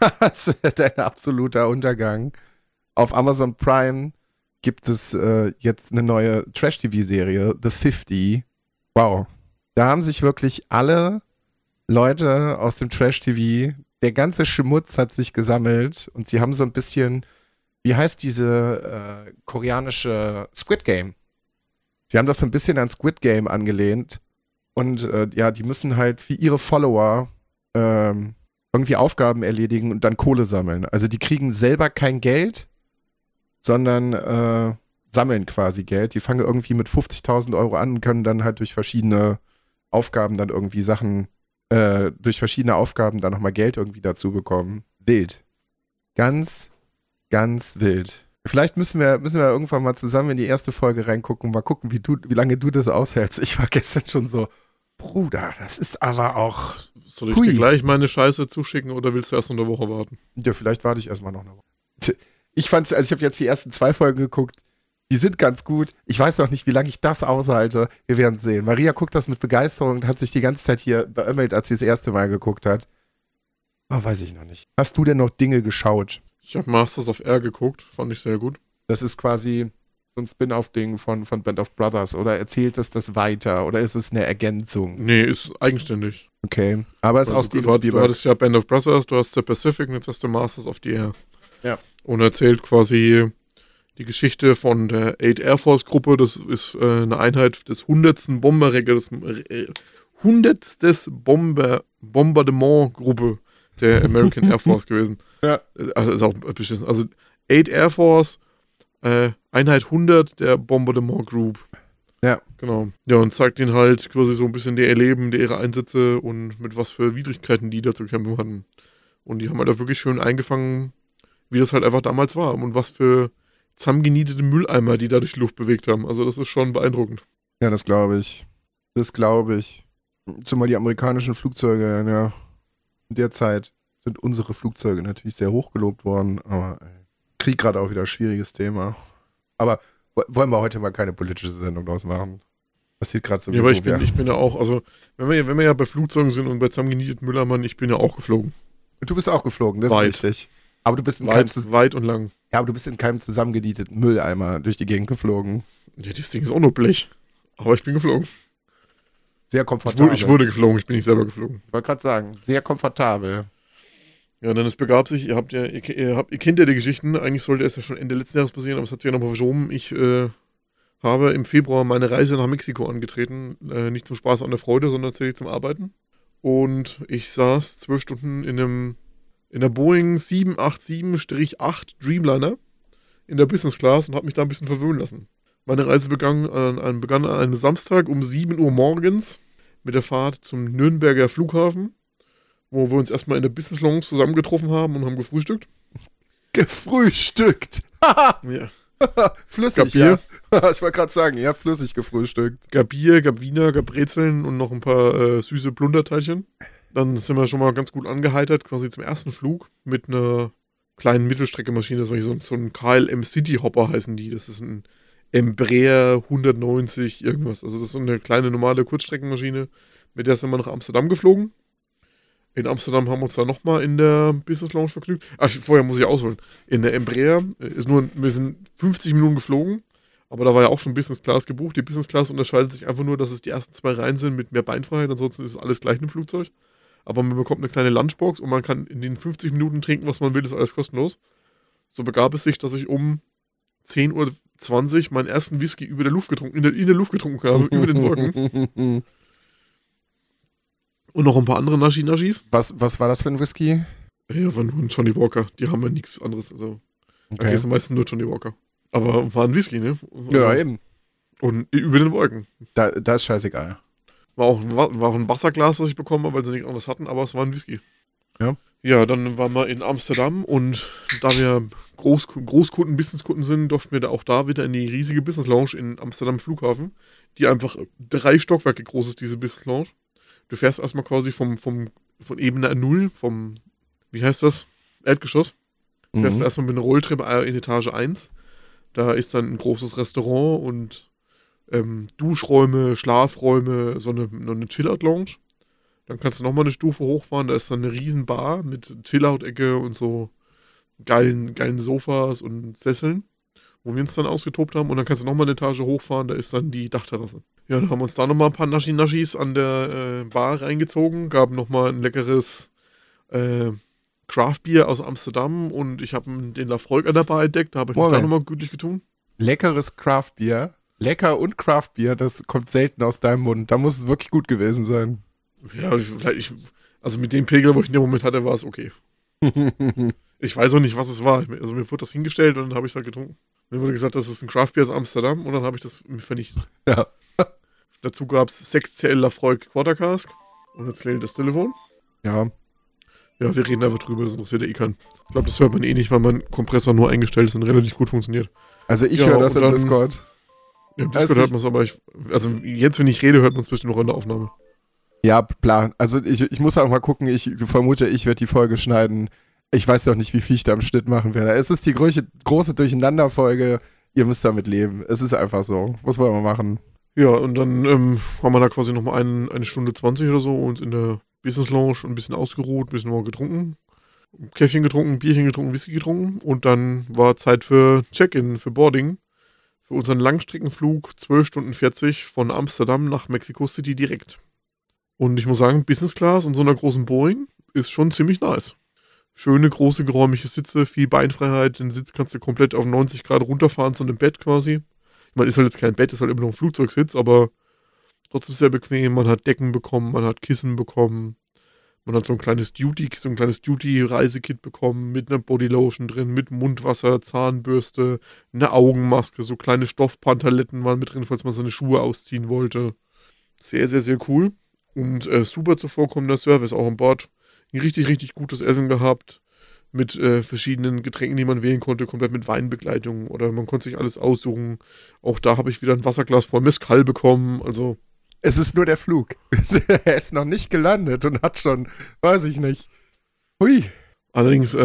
absoluter Untergang. Auf Amazon Prime gibt es jetzt eine neue Trash-TV-Serie, The 50. Wow. Da haben sich wirklich alle Leute aus dem Trash-TV, der ganze Schmutz hat sich gesammelt und sie haben so ein bisschen, wie heißt diese koreanische Squid Game? Sie haben das so ein bisschen an Squid Game angelehnt und die müssen halt für ihre Follower irgendwie Aufgaben erledigen und dann Kohle sammeln. Also die kriegen selber kein Geld, sondern sammeln quasi Geld. Die fangen irgendwie mit 50.000 Euro an und können dann halt durch verschiedene Aufgaben dann irgendwie durch verschiedene Aufgaben dann nochmal Geld irgendwie dazu bekommen. Wild. Ganz, ganz wild. Vielleicht müssen wir irgendwann mal zusammen in die erste Folge reingucken und mal gucken, wie lange du das aushältst. Ich war gestern schon so, Bruder, das ist aber auch. Soll ich dir gleich meine Scheiße zuschicken oder willst du erst noch eine Woche warten? Ja, vielleicht warte ich erstmal noch eine Woche. Ich habe jetzt die ersten 2 Folgen geguckt. Die sind ganz gut. Ich weiß noch nicht, wie lange ich das aushalte. Wir werden sehen. Maria guckt das mit Begeisterung und hat sich die ganze Zeit hier beömmelt, als sie das erste Mal geguckt hat. Oh, weiß ich noch nicht. Hast du denn noch Dinge geschaut? Ich habe Masters of Air geguckt. Fand ich sehr gut. Das ist quasi so ein Spin-off-Ding von Band of Brothers. Oder erzählt es das weiter? Oder ist es eine Ergänzung? Nee, ist eigenständig. Okay. Aber es ist aus Steven Spielberg. Du hattest ja Band of Brothers, du hast The Pacific und jetzt hast du Masters of the Air. Ja. Und erzählt quasi die Geschichte von der 8 Air Force Gruppe. Das ist eine Einheit des 100. Bomberreggers, 100. Bombardement Gruppe der American Air Force gewesen. Ja. Also ist auch beschissen. Also 8 Air Force, Einheit 100 der Bombardement Group. Ja. Genau. Ja, und zeigt ihnen halt quasi so ein bisschen ihr Erleben, ihre Einsätze und mit was für Widrigkeiten die da zu kämpfen hatten. Und die haben halt auch wirklich schön eingefangen, wie das halt einfach damals war und was für zusammengenietete Mülleimer, die da durch die Luft bewegt haben. Also das ist schon beeindruckend. Ja, das glaube ich. Zumal die amerikanischen Flugzeuge, ja, in der Zeit sind unsere Flugzeuge natürlich sehr hoch gelobt worden. Aber Krieg gerade auch wieder ein schwieriges Thema. Aber wollen wir heute mal keine politische Sendung draus machen? Passiert gerade sowieso. Ja, aber ich bin ja auch, also wenn wir ja bei Flugzeugen sind und bei zusammengenieteten Mülleimern, ich bin ja auch geflogen. Du bist auch geflogen, das ist richtig. Aber du bist in weit und lang. Ja, aber du bist in keinem zusammengenieteten Mülleimer durch die Gegend geflogen. Ja, das Ding ist auch nur Blech. Aber ich bin geflogen. Sehr komfortabel. Ich wurde geflogen, ich bin nicht selber geflogen. Ich wollte gerade sagen, sehr komfortabel. Ja, dann es begab sich, ihr kennt ja die Geschichten, eigentlich sollte es ja schon Ende letzten Jahres passieren, aber es hat sich ja nochmal verschoben. Ich habe im Februar meine Reise nach Mexiko angetreten, nicht zum Spaß an der Freude, sondern tatsächlich zum Arbeiten. Und ich saß 12 Stunden in der Boeing 787-8 Dreamliner in der Business Class und habe mich da ein bisschen verwöhnen lassen. Meine Reise begann an einem Samstag um 7 Uhr morgens mit der Fahrt zum Nürnberger Flughafen, wo wir uns erstmal in der Business Lounge zusammengetroffen haben und haben gefrühstückt. Gefrühstückt? Ja. Flüssig, Bier. Ja. Ich wollte gerade sagen, ihr habt flüssig gefrühstückt. Gab Bier, gab Wiener, gab Brezeln und noch ein paar süße Plunderteilchen. Dann sind wir schon mal ganz gut angeheitert, quasi zum ersten Flug mit einer kleinen Mittelstreckemaschine. Das war so ein KLM City Hopper heißen die. Das ist ein Embraer 190 irgendwas. Also das ist so eine kleine normale Kurzstreckenmaschine. Mit der sind wir nach Amsterdam geflogen. In Amsterdam haben wir uns dann nochmal in der Business Lounge vergnügt. Vorher muss ich ausholen. In der Embraer wir sind 50 Minuten geflogen, aber da war ja auch schon Business Class gebucht. Die Business Class unterscheidet sich einfach nur, dass es die ersten 2 Reihen sind mit mehr Beinfreiheit. Ansonsten ist es alles gleich im Flugzeug. Aber man bekommt eine kleine Lunchbox und man kann in den 50 Minuten trinken, was man will, ist alles kostenlos. So begab es sich, dass ich um 10:20 Uhr meinen ersten Whisky in der Luft getrunken habe, über den Wolken. Und noch ein paar andere Nashi-Nashis. Was war das für ein Whisky? Ja, von Johnny Walker. Die haben ja nichts anderes. Also, okay. Da meistens nur Johnny Walker. Aber war ein Whisky, ne? Also, ja, eben. Und über den Wolken. Da ist scheißegal. War auch ein Wasserglas, das ich bekommen habe, weil sie nichts anderes hatten, aber es war ein Whisky. Ja. Ja, dann waren wir in Amsterdam und da wir Großkunden, Businesskunden sind, durften wir da auch da wieder in die riesige Business Lounge in Amsterdam Flughafen, die einfach 3 Stockwerke groß ist, diese Business Lounge. Du fährst erstmal quasi von Ebene 0, wie heißt das? Erdgeschoss. Du fährst erstmal mit einer Rolltreppe in Etage 1. Da ist dann ein großes Restaurant und Duschräume, Schlafräume, so eine Chill-Out-Lounge. Dann kannst du nochmal eine Stufe hochfahren, da ist dann eine riesen Bar mit Chill-Out-Ecke und so geilen Sofas und Sesseln, wo wir uns dann ausgetobt haben. Und dann kannst du nochmal eine Etage hochfahren, da ist dann die Dachterrasse. Ja, dann haben wir uns da nochmal ein paar Nashi-Nashis an der Bar reingezogen, gaben nochmal ein leckeres Craft-Bier aus Amsterdam und ich habe den Lafroig an der Bar entdeckt, da habe ich mich da nochmal gütlich getun. Leckeres Craft-Bier, lecker und Craft-Bier, das kommt selten aus deinem Mund, da muss es wirklich gut gewesen sein. Ja, also mit dem Pegel, wo ich in dem Moment hatte, war es okay. Ich weiß auch nicht, was es war. Also mir wurde das hingestellt und dann habe ich es halt getrunken. Mir wurde gesagt, das ist ein Craft Beer aus Amsterdam und dann habe ich das vernichtet. Ja. Dazu gab es 6CL Lafroig Quarter Cask und jetzt klingelt das Telefon. Ja. Ja, wir reden einfach drüber, das interessiert ja eh keinen. Ich glaube, das hört man eh nicht, weil mein Kompressor nur eingestellt ist und relativ gut funktioniert. Also ich höre das im Discord. Ja, im Discord hört man es, aber also jetzt, wenn ich rede, hört man es bestimmt noch in der Aufnahme. Ja, klar. Also ich muss auch mal gucken, ich vermute, ich werde die Folge schneiden. Ich weiß doch nicht, wie viel ich da im Schnitt machen werde. Es ist die große Durcheinanderfolge. Ihr müsst damit leben. Es ist einfach so. Was wollen wir machen? Ja, und dann haben wir da quasi nochmal eine Stunde 20 oder so und in der Business Lounge ein bisschen ausgeruht, ein bisschen mal getrunken. Käffchen getrunken, Bierchen getrunken, Whisky getrunken. Und dann war Zeit für Check-in, für Boarding. Für unseren Langstreckenflug 12 Stunden 40 von Amsterdam nach Mexico City direkt. Und ich muss sagen, Business Class in so einer großen Boeing ist schon ziemlich nice. Schöne, große, geräumige Sitze, viel Beinfreiheit. Den Sitz kannst du komplett auf 90 Grad runterfahren, so ein Bett quasi. Ich meine, ist halt jetzt kein Bett, ist halt immer noch ein Flugzeugsitz, aber trotzdem sehr bequem. Man hat Decken bekommen, man hat Kissen bekommen. Man hat so ein kleines Duty-Reisekit bekommen mit einer Bodylotion drin, mit Mundwasser, Zahnbürste, eine Augenmaske, so kleine Stoffpantaletten waren mit drin, falls man seine Schuhe ausziehen wollte. Sehr, sehr, sehr cool. Und super zuvorkommender Service auch an Bord. Ein richtig, richtig gutes Essen gehabt. Mit verschiedenen Getränken, die man wählen konnte. Komplett mit Weinbegleitung. Oder man konnte sich alles aussuchen. Auch da habe ich wieder ein Wasserglas voll Mezcal bekommen. Also. Es ist nur der Flug. Er ist noch nicht gelandet und hat schon, weiß ich nicht. Hui. Allerdings,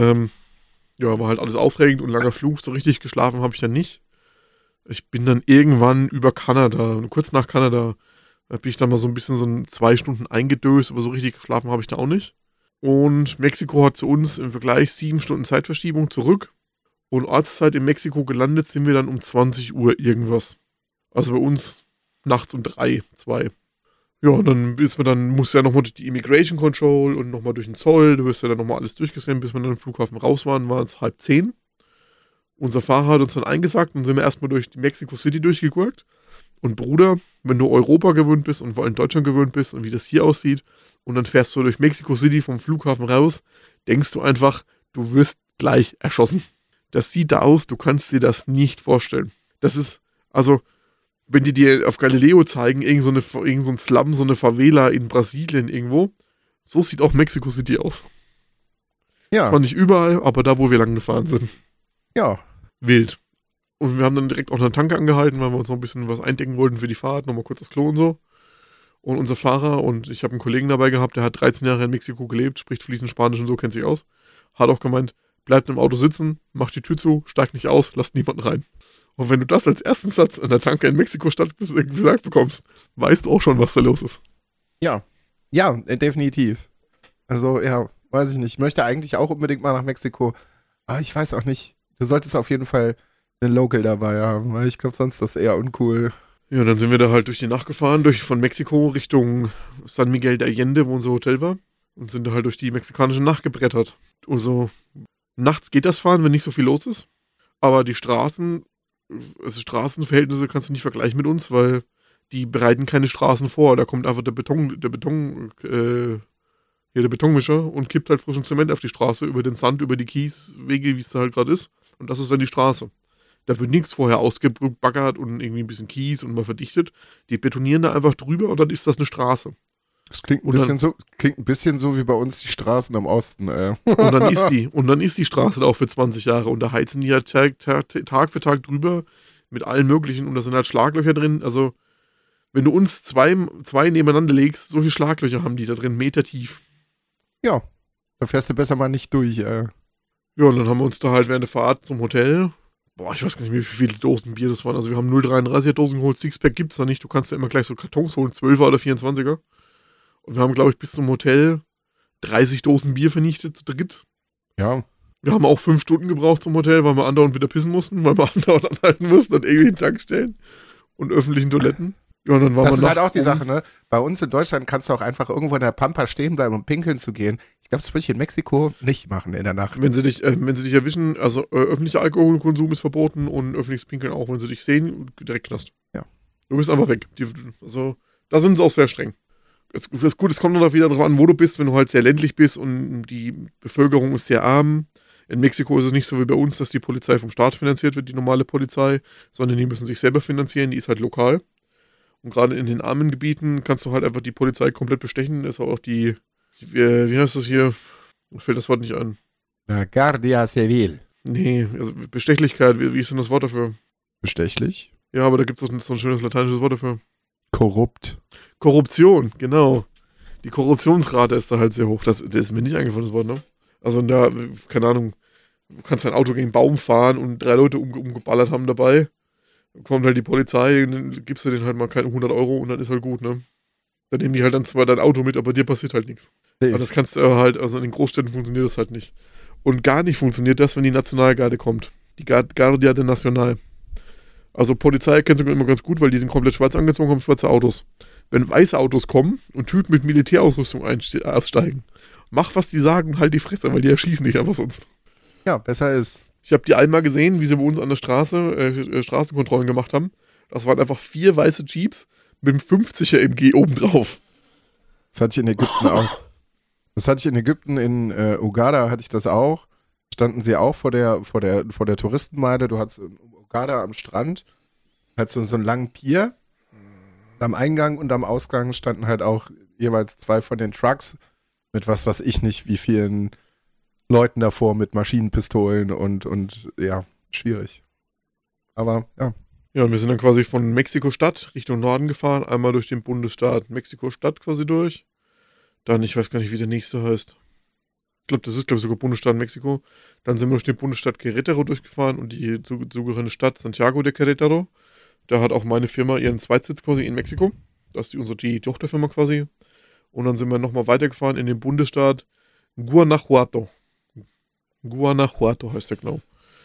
war halt alles aufregend und langer Flug. So richtig geschlafen habe ich dann nicht. Ich bin dann irgendwann über Kanada, kurz nach Kanada, bin ich dann mal so ein bisschen so 2 Stunden eingedöst, aber so richtig geschlafen habe ich da auch nicht. Und Mexiko hat zu uns im Vergleich 7 Stunden Zeitverschiebung zurück. Und Ortszeit in Mexiko gelandet sind wir dann um 20 Uhr irgendwas. Also bei uns nachts um 3, 2. Ja, und dann musst du ja nochmal durch die Immigration Control und nochmal durch den Zoll. Du wirst ja dann nochmal alles durchgesehen, bis wir dann am Flughafen raus waren es 9:30. Unser Fahrer hat uns dann eingesagt und sind wir erstmal durch die Mexico City durchgegurkt. Und Bruder, wenn du Europa gewöhnt bist und vor allem Deutschland gewöhnt bist und wie das hier aussieht und dann fährst du durch Mexico City vom Flughafen raus, denkst du einfach, du wirst gleich erschossen. Das sieht da aus, du kannst dir das nicht vorstellen. Das ist, also, wenn die dir auf Galileo zeigen, irgend so ein Slum, so eine Favela in Brasilien irgendwo, so sieht auch Mexico City aus. Ja. Zwar nicht überall, aber da, wo wir lang gefahren sind. Ja. Wild. Und wir haben dann direkt auch eine Tanke angehalten, weil wir uns noch ein bisschen was eindecken wollten für die Fahrt, nochmal kurz das Klo und so. Und unser Fahrer, und ich habe einen Kollegen dabei gehabt, der hat 13 Jahre in Mexiko gelebt, spricht fließend Spanisch und so, kennt sich aus, hat auch gemeint, bleibt im Auto sitzen, macht die Tür zu, steigt nicht aus, lasst niemanden rein. Und wenn du das als ersten Satz an der Tanke in Mexiko-Stadt gesagt bekommst, weißt du auch schon, was da los ist. Ja, definitiv. Also, ja, weiß ich nicht. Ich möchte eigentlich auch unbedingt mal nach Mexiko, aber ich weiß auch nicht. Du solltest auf jeden Fall einen Local dabei haben, weil ich glaube, sonst ist das eher uncool. Ja, dann sind wir da halt durch die Nacht gefahren, von Mexiko Richtung San Miguel de Allende, wo unser Hotel war, und sind da halt durch die mexikanische Nacht gebrettert. Also, nachts geht das Fahren, wenn nicht so viel los ist, aber die Straßenverhältnisse kannst du nicht vergleichen mit uns, weil die bereiten keine Straßen vor. Da kommt einfach der Betonmischer und kippt halt frischen Zement auf die Straße, über den Sand, über die Kieswege, wie es da halt gerade ist. Und das ist dann die Straße. Da wird nichts vorher ausgebaggert und irgendwie ein bisschen Kies und mal verdichtet. Die betonieren da einfach drüber und dann ist das eine Straße. Das klingt ein bisschen so wie bei uns die Straßen im Osten, ey. Und dann ist die Straße da auch für 20 Jahre und da heizen die ja Tag für Tag drüber mit allen möglichen und da sind halt Schlaglöcher drin. Also, wenn du uns zwei nebeneinander legst, solche Schlaglöcher haben die da drin, Meter tief. Ja, da fährst du besser mal nicht durch, ey. Ja, und dann haben wir uns da halt während der Fahrt zum Hotel, ich weiß gar nicht mehr, wie viele Dosen Bier das waren. Also wir haben 0,33er Dosen geholt, Sixpack gibt's da nicht. Du kannst ja immer gleich so Kartons holen, 12er oder 24er. Und wir haben, glaube ich, bis zum Hotel 30 Dosen Bier vernichtet, zu dritt. Ja. Wir haben auch 5 Stunden gebraucht zum Hotel, weil wir andauernd wieder pissen mussten, weil wir andauernd anhalten mussten an irgendwelchen Tankstellen und öffentlichen Toiletten. Ja, und dann waren das wir ist halt auch die Sache, ne? Bei uns in Deutschland kannst du auch einfach irgendwo in der Pampa stehen bleiben, um pinkeln zu gehen. Ich glaube, das würde ich in Mexiko nicht machen in der Nacht. Wenn sie dich erwischen, also öffentlicher Alkoholkonsum ist verboten und öffentliches Pinkeln auch, wenn sie dich sehen, direkt Knast. Ja. Du bist einfach weg. Also, da sind sie auch sehr streng. Es kommt noch wieder darauf an, wo du bist, wenn du halt sehr ländlich bist und die Bevölkerung ist sehr arm. In Mexiko ist es nicht so wie bei uns, dass die Polizei vom Staat finanziert wird, die normale Polizei, sondern die müssen sich selber finanzieren, die ist halt lokal. Und gerade in den armen Gebieten kannst du halt einfach die Polizei komplett bestechen. Das ist auch wie heißt das hier? Mir fällt das Wort nicht ein. La Guardia Civil. Nee, also Bestechlichkeit, wie ist denn das Wort dafür? Bestechlich? Ja, aber da gibt es so ein schönes lateinisches Wort dafür. Korrupt. Korruption, genau. Die Korruptionsrate ist da halt sehr hoch. Das ist mir nicht eingefallen, das Wort, ne? Also da, keine Ahnung, du kannst dein Auto gegen einen Baum fahren und 3 Leute umgeballert haben dabei. Dann kommt halt die Polizei und dann gibst du denen halt mal keine 100 Euro und dann ist halt gut, ne? Dann nehmen die halt dann zwar dein Auto mit, aber dir passiert halt nichts. Aber das kannst du halt, also in den Großstädten funktioniert das halt nicht. Und gar nicht funktioniert das, wenn die Nationalgarde kommt. Die Guardia de Nacional. Also Polizei kennst du immer ganz gut, weil die sind komplett schwarz angezogen, haben schwarze Autos. Wenn weiße Autos kommen und Typen mit Militärausrüstung aussteigen, mach, was die sagen, halt die Fresse, weil die erschießen dich einfach sonst. Ja, besser ist. Ich habe die einmal gesehen, wie sie bei uns an der Straße Straßenkontrollen gemacht haben. Das waren einfach 4 weiße Jeeps mit einem 50er MG obendrauf. Das hatte ich in Ägypten auch. Das hatte ich in Ägypten, in Hurghada hatte ich das auch. Standen sie auch vor der Touristenmeile. Du hattest in Hurghada am Strand, hattest so einen langen Pier. Am Eingang und am Ausgang standen halt auch jeweils 2 von den Trucks mit was weiß ich nicht, wie vielen Leuten davor mit Maschinenpistolen und ja, schwierig. Aber ja. Ja, und wir sind dann quasi von Mexiko-Stadt Richtung Norden gefahren, einmal durch den Bundesstaat Mexiko-Stadt quasi durch. Dann, ich weiß gar nicht, wie der nächste heißt. Ich glaube, das ist, sogar Bundesstaat Mexiko. Dann sind wir durch den Bundesstaat Querétaro durchgefahren und die zugehörende Stadt Santiago de Querétaro. Da hat auch meine Firma ihren Zweitsitz quasi in Mexiko. Das ist die Tochterfirma quasi. Und dann sind wir nochmal weitergefahren in den Bundesstaat Guanajuato. Guanajuato heißt der genau.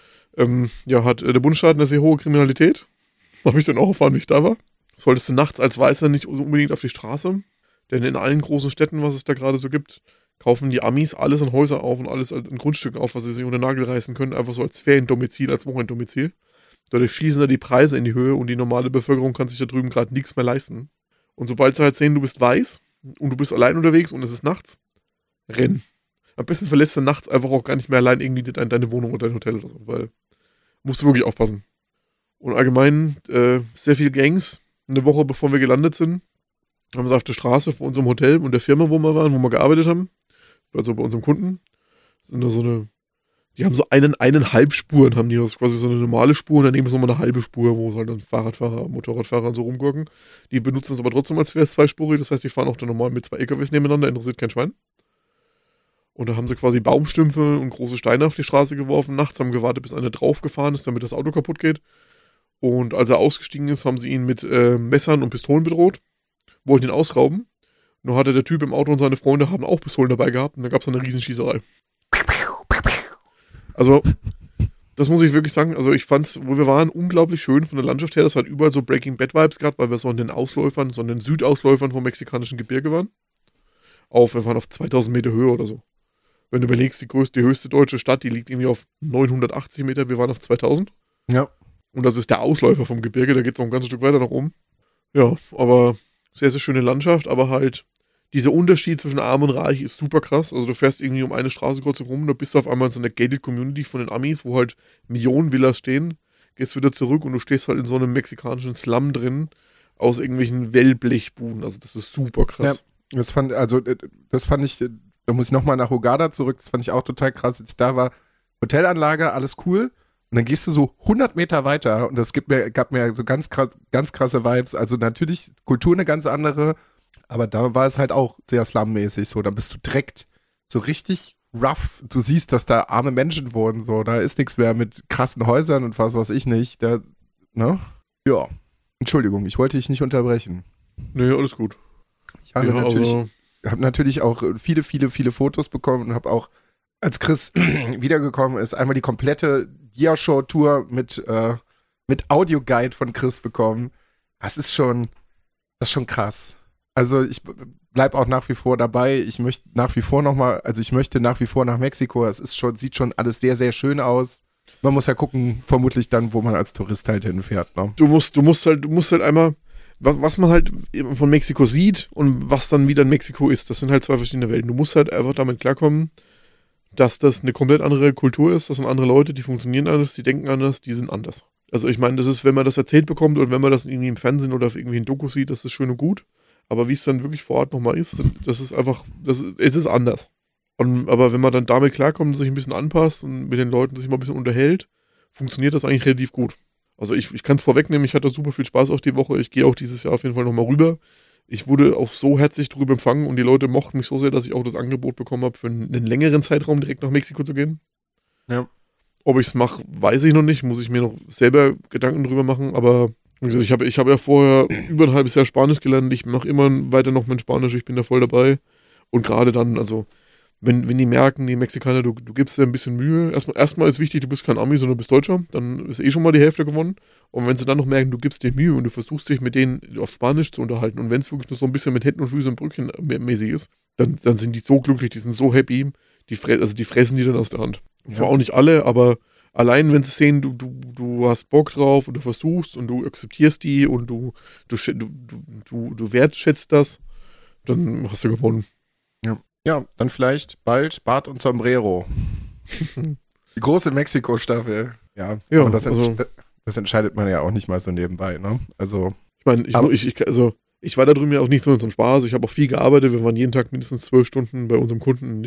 Hat der Bundesstaat eine sehr hohe Kriminalität. Habe ich dann auch erfahren, wie ich da war. Solltest du nachts als Weißer nicht unbedingt auf die Straße. Denn in allen großen Städten, was es da gerade so gibt, kaufen die Amis alles in Häuser auf und alles in Grundstücken auf, was sie sich unter den Nagel reißen können. Einfach so als Feriendomizil, als Wochenenddomizil. Dadurch schießen da die Preise in die Höhe und die normale Bevölkerung kann sich da drüben gerade nichts mehr leisten. Und sobald sie halt sehen, du bist weiß und du bist allein unterwegs und es ist nachts, renn. Am besten verlässt du nachts einfach auch gar nicht mehr allein irgendwie deine Wohnung oder dein Hotel oder so, weil musst du wirklich aufpassen. Und allgemein sehr viele Gangs. Eine Woche bevor wir gelandet sind, haben sie auf der Straße vor unserem Hotel und der Firma, wo wir waren, wo wir gearbeitet haben, also bei unserem Kunden, sind da die haben so einen Halbspuren, haben die quasi so eine normale Spur und daneben ist nochmal eine halbe Spur, wo halt dann Fahrradfahrer, Motorradfahrer und so rumgurken. Die benutzen es aber trotzdem, als wäre es zweispurig, das heißt, die fahren auch dann normal mit 2 LKWs nebeneinander, interessiert kein Schwein. Und da haben sie quasi Baumstümpfe und große Steine auf die Straße geworfen, nachts haben gewartet, bis einer draufgefahren ist, damit das Auto kaputt geht. Und als er ausgestiegen ist, haben sie ihn mit Messern und Pistolen bedroht, wollten ihn ausrauben. Nur hatte der Typ im Auto und seine Freunde haben auch Pistolen dabei gehabt und dann gab es eine Riesenschießerei. Also, das muss ich wirklich sagen. Also, ich fand's, wo wir waren, unglaublich schön von der Landschaft her. Das hat überall so Breaking Bad Vibes gehabt, weil wir so an den Ausläufern, so an den Südausläufern vom mexikanischen Gebirge waren. Wir waren auf 2000 Meter Höhe oder so. Wenn du überlegst, die höchste deutsche Stadt, die liegt irgendwie auf 980 Meter, wir waren auf 2000. Ja. Und das ist der Ausläufer vom Gebirge, da geht es noch ein ganzes Stück weiter nach oben. Ja, aber sehr, sehr schöne Landschaft, aber halt dieser Unterschied zwischen Arm und Reich ist super krass. Also du fährst irgendwie um eine Straße kurz rum, da bist du auf einmal in so einer gated Community von den Amis, wo halt Millionen Villas stehen, gehst wieder zurück und du stehst halt in so einem mexikanischen Slum drin, aus irgendwelchen Wellblechbuden. Also das ist super krass. Ja, das fand ich, da muss ich nochmal nach Hurghada zurück, das fand ich auch total krass, als ich da war. Hotelanlage, alles cool. Und dann gehst du so 100 Meter weiter und das gab mir so ganz krasse Vibes. Also natürlich Kultur eine ganz andere, aber da war es halt auch sehr slummäßig so. Da bist du direkt so richtig rough. Du siehst, dass da arme Menschen wohnen, so. Da ist nichts mehr mit krassen Häusern und was weiß ich nicht. Ne? Ja. Entschuldigung, ich wollte dich nicht unterbrechen. Nee, alles gut. Ich habe natürlich auch viele Fotos bekommen und habe auch, als Chris wiedergekommen ist, einmal die komplette Dia-Show-Tour mit Audioguide von Chris bekommen. Das ist schon krass. Also ich bleibe auch nach wie vor dabei. Ich möchte nach wie vor nach Mexiko. Sieht schon alles sehr, sehr schön aus. Man muss ja gucken, vermutlich dann, wo man als Tourist halt hinfährt. Ne? Du musst halt einmal, was man halt von Mexiko sieht und was dann wieder in Mexiko ist, das sind halt zwei verschiedene Welten. Du musst halt einfach damit klarkommen, dass das eine komplett andere Kultur ist, das sind andere Leute, die funktionieren anders, die denken anders, die sind anders. Also ich meine, das ist, wenn man das erzählt bekommt oder wenn man das irgendwie im Fernsehen oder auf irgendwie in Doku sieht, das ist schön und gut. Aber wie es dann wirklich vor Ort nochmal ist, das ist einfach, es ist anders. Aber wenn man dann damit klarkommt, sich ein bisschen anpasst und mit den Leuten sich mal ein bisschen unterhält, funktioniert das eigentlich relativ gut. Also ich kann es vorwegnehmen, ich hatte super viel Spaß auch die Woche. Ich gehe auch dieses Jahr auf jeden Fall nochmal rüber. Ich wurde auch so herzlich drüber empfangen und die Leute mochten mich so sehr, dass ich auch das Angebot bekommen habe, für einen längeren Zeitraum direkt nach Mexiko zu gehen. Ja. Ob ich es mache, weiß ich noch nicht. Muss ich mir noch selber Gedanken drüber machen. Aber wie gesagt, ich habe ja vorher über ein halbes Jahr Spanisch gelernt. Ich mache immer weiter noch mein Spanisch. Ich bin da voll dabei. Und gerade dann, also wenn die merken, die Mexikaner, du gibst dir ein bisschen Mühe. Erstmal ist wichtig, du bist kein Ami, sondern du bist Deutscher. Dann ist schon mal die Hälfte gewonnen. Und wenn sie dann noch merken, du gibst dir Mühe und du versuchst dich mit denen auf Spanisch zu unterhalten und wenn es wirklich nur so ein bisschen mit Händen und Füßen und Brücken mäßig ist, dann sind die so glücklich, die sind so happy, die fressen die dann aus der Hand. Und zwar auch nicht alle, aber allein wenn sie sehen, du hast Bock drauf und du versuchst und du akzeptierst die und du wertschätzt das, dann hast du gewonnen. Ja, dann vielleicht bald Bart und Sombrero. Die große Mexiko-Staffel. Ja, aber das entscheidet man ja auch nicht mal so nebenbei, ne? Also. Ich meine, ich war da drüben ja auch nicht nur zum Spaß. Ich habe auch viel gearbeitet. Wir waren jeden Tag mindestens 12 Stunden bei unserem Kunden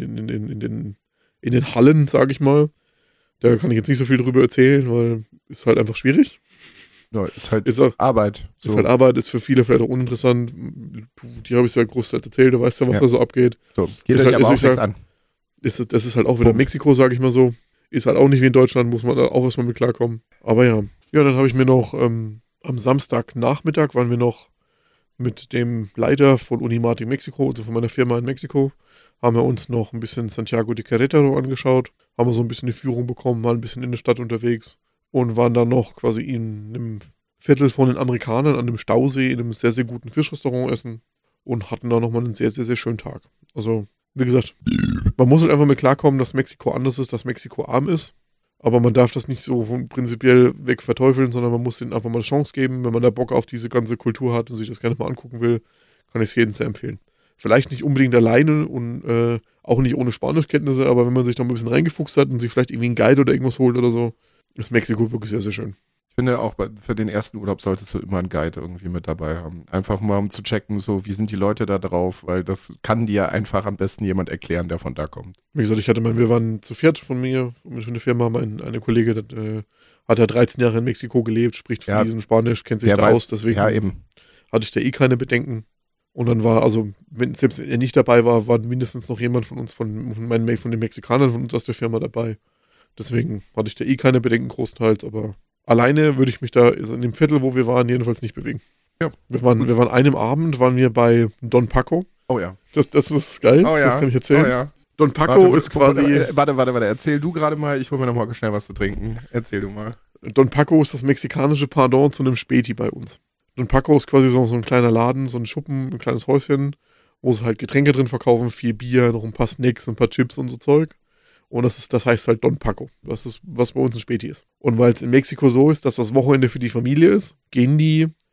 in den Hallen, sage ich mal. Da kann ich jetzt nicht so viel drüber erzählen, weil ist halt einfach schwierig. Ja, ist Arbeit. So. Ist halt Arbeit, ist für viele vielleicht auch uninteressant. Die habe ich ja großteils erzählt, du weißt ja, was da so abgeht. So, geht euch aber auch nichts an. Das ist halt auch wieder Mexiko, sage ich mal so. Ist halt auch nicht wie in Deutschland, muss man da auch erstmal mit klarkommen. Aber ja. Ja, dann habe ich mir noch am Samstagnachmittag waren wir noch mit dem Leiter von Unimatic Mexiko, also von meiner Firma in Mexiko, haben wir uns noch ein bisschen Santiago de Querétaro angeschaut, haben wir so ein bisschen die Führung bekommen, mal ein bisschen in der Stadt unterwegs und waren dann noch quasi in einem Viertel von den Amerikanern an einem Stausee in einem sehr, sehr guten Fischrestaurant essen und hatten da nochmal einen sehr, sehr, sehr schönen Tag. Also, wie gesagt, man muss halt einfach mit klarkommen, dass Mexiko anders ist, dass Mexiko arm ist. Aber man darf das nicht so prinzipiell weg verteufeln, sondern man muss denen einfach mal eine Chance geben. Wenn man da Bock auf diese ganze Kultur hat und sich das gerne mal angucken will, kann ich es jedem sehr empfehlen. Vielleicht nicht unbedingt alleine und auch nicht ohne Spanischkenntnisse, aber wenn man sich da mal ein bisschen reingefuchst hat und sich vielleicht irgendwie einen Guide oder irgendwas holt oder so, ist Mexiko wirklich sehr, sehr schön. Ich finde auch, für den ersten Urlaub solltest du immer einen Guide irgendwie mit dabei haben. Einfach mal, um zu checken, so, wie sind die Leute da drauf, weil das kann dir einfach am besten jemand erklären, der von da kommt. Wie gesagt, wir waren zu viert von mir, mit einer Firma, eine Kollegin, hat ja 13 Jahre in Mexiko gelebt, spricht fließend Spanisch, kennt sich da aus, deswegen hatte ich da keine Bedenken. Und dann war, also, selbst wenn er nicht dabei war mindestens noch jemand von uns, von den Mexikanern von uns aus der Firma dabei. Deswegen hatte ich da keine Bedenken großteils, aber alleine würde ich mich da in dem Viertel, wo wir waren, jedenfalls nicht bewegen. Ja. Wir waren einem Abend, bei Don Paco. Oh ja. Das ist geil, das kann ich erzählen. Oh ja. Don Paco ist quasi... Warte, erzähl du gerade mal, ich hole mir noch mal schnell was zu trinken. Erzähl du mal. Don Paco ist das mexikanische Pendant zu einem Späti bei uns. Don Paco ist quasi so ein kleiner Laden, so ein Schuppen, ein kleines Häuschen, wo sie halt Getränke drin verkaufen, viel Bier, noch ein paar Snacks, ein paar Chips und so Zeug. Und das heißt halt Don Paco. Das ist, was bei uns ein Späti ist. Und weil es in Mexiko so ist, dass das Wochenende für die Familie ist, gehen die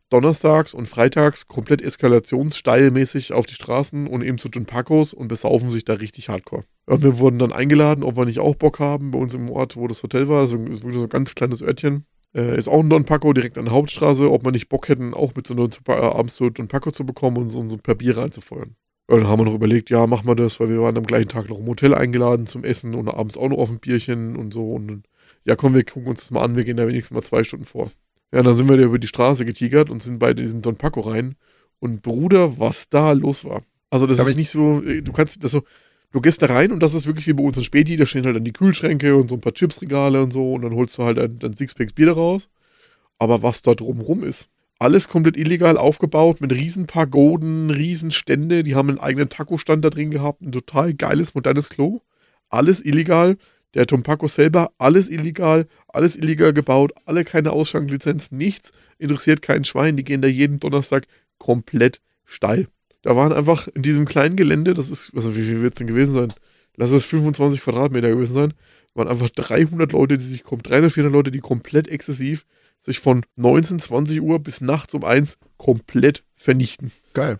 donnerstags und freitags komplett eskalationssteilmäßig auf die Straßen und eben zu Don Pacos und besaufen sich da richtig hardcore. Und wir wurden dann eingeladen, ob wir nicht auch Bock haben, bei uns im Ort, wo das Hotel war, so ein ganz kleines Örtchen. Ist auch ein Don Paco direkt an der Hauptstraße, ob wir nicht Bock hätten, auch mit so einem abends so Don Paco zu bekommen und so ein paar Bier reinzufeuern. Und dann haben wir noch überlegt, ja, machen wir das, weil wir waren am gleichen Tag noch im Hotel eingeladen zum Essen und abends auch noch auf ein Bierchen und so. Und ja, komm, wir gucken uns das mal an, wir gehen da wenigstens mal 2 Stunden vor. Ja, dann sind wir da über die Straße getigert und sind bei diesen Don Paco rein. Und Bruder, was da los war. Also das ist nicht so, du kannst das so, du gehst da rein und das ist wirklich wie bei uns in Späti, da stehen halt dann die Kühlschränke und so ein paar Chipsregale und so und dann holst du halt dann Sixpacks Bier da raus. Aber was da drumrum ist, alles komplett illegal aufgebaut mit riesen Pagoden, riesen Stände, die haben einen eigenen Taco-Stand da drin gehabt, ein total geiles, modernes Klo. Alles illegal. Der Don Paco selber, alles illegal gebaut, alle keine Ausschanklizenz, nichts, interessiert kein Schwein, die gehen da jeden Donnerstag komplett steil. Da waren einfach in diesem kleinen Gelände, das ist, also wie viel wird es denn gewesen sein? Lass es 25 Quadratmeter gewesen sein, waren einfach 300 Leute, 300, 400 Leute, die komplett exzessiv sich von 19, 20 Uhr bis nachts um 1 komplett vernichten. Geil.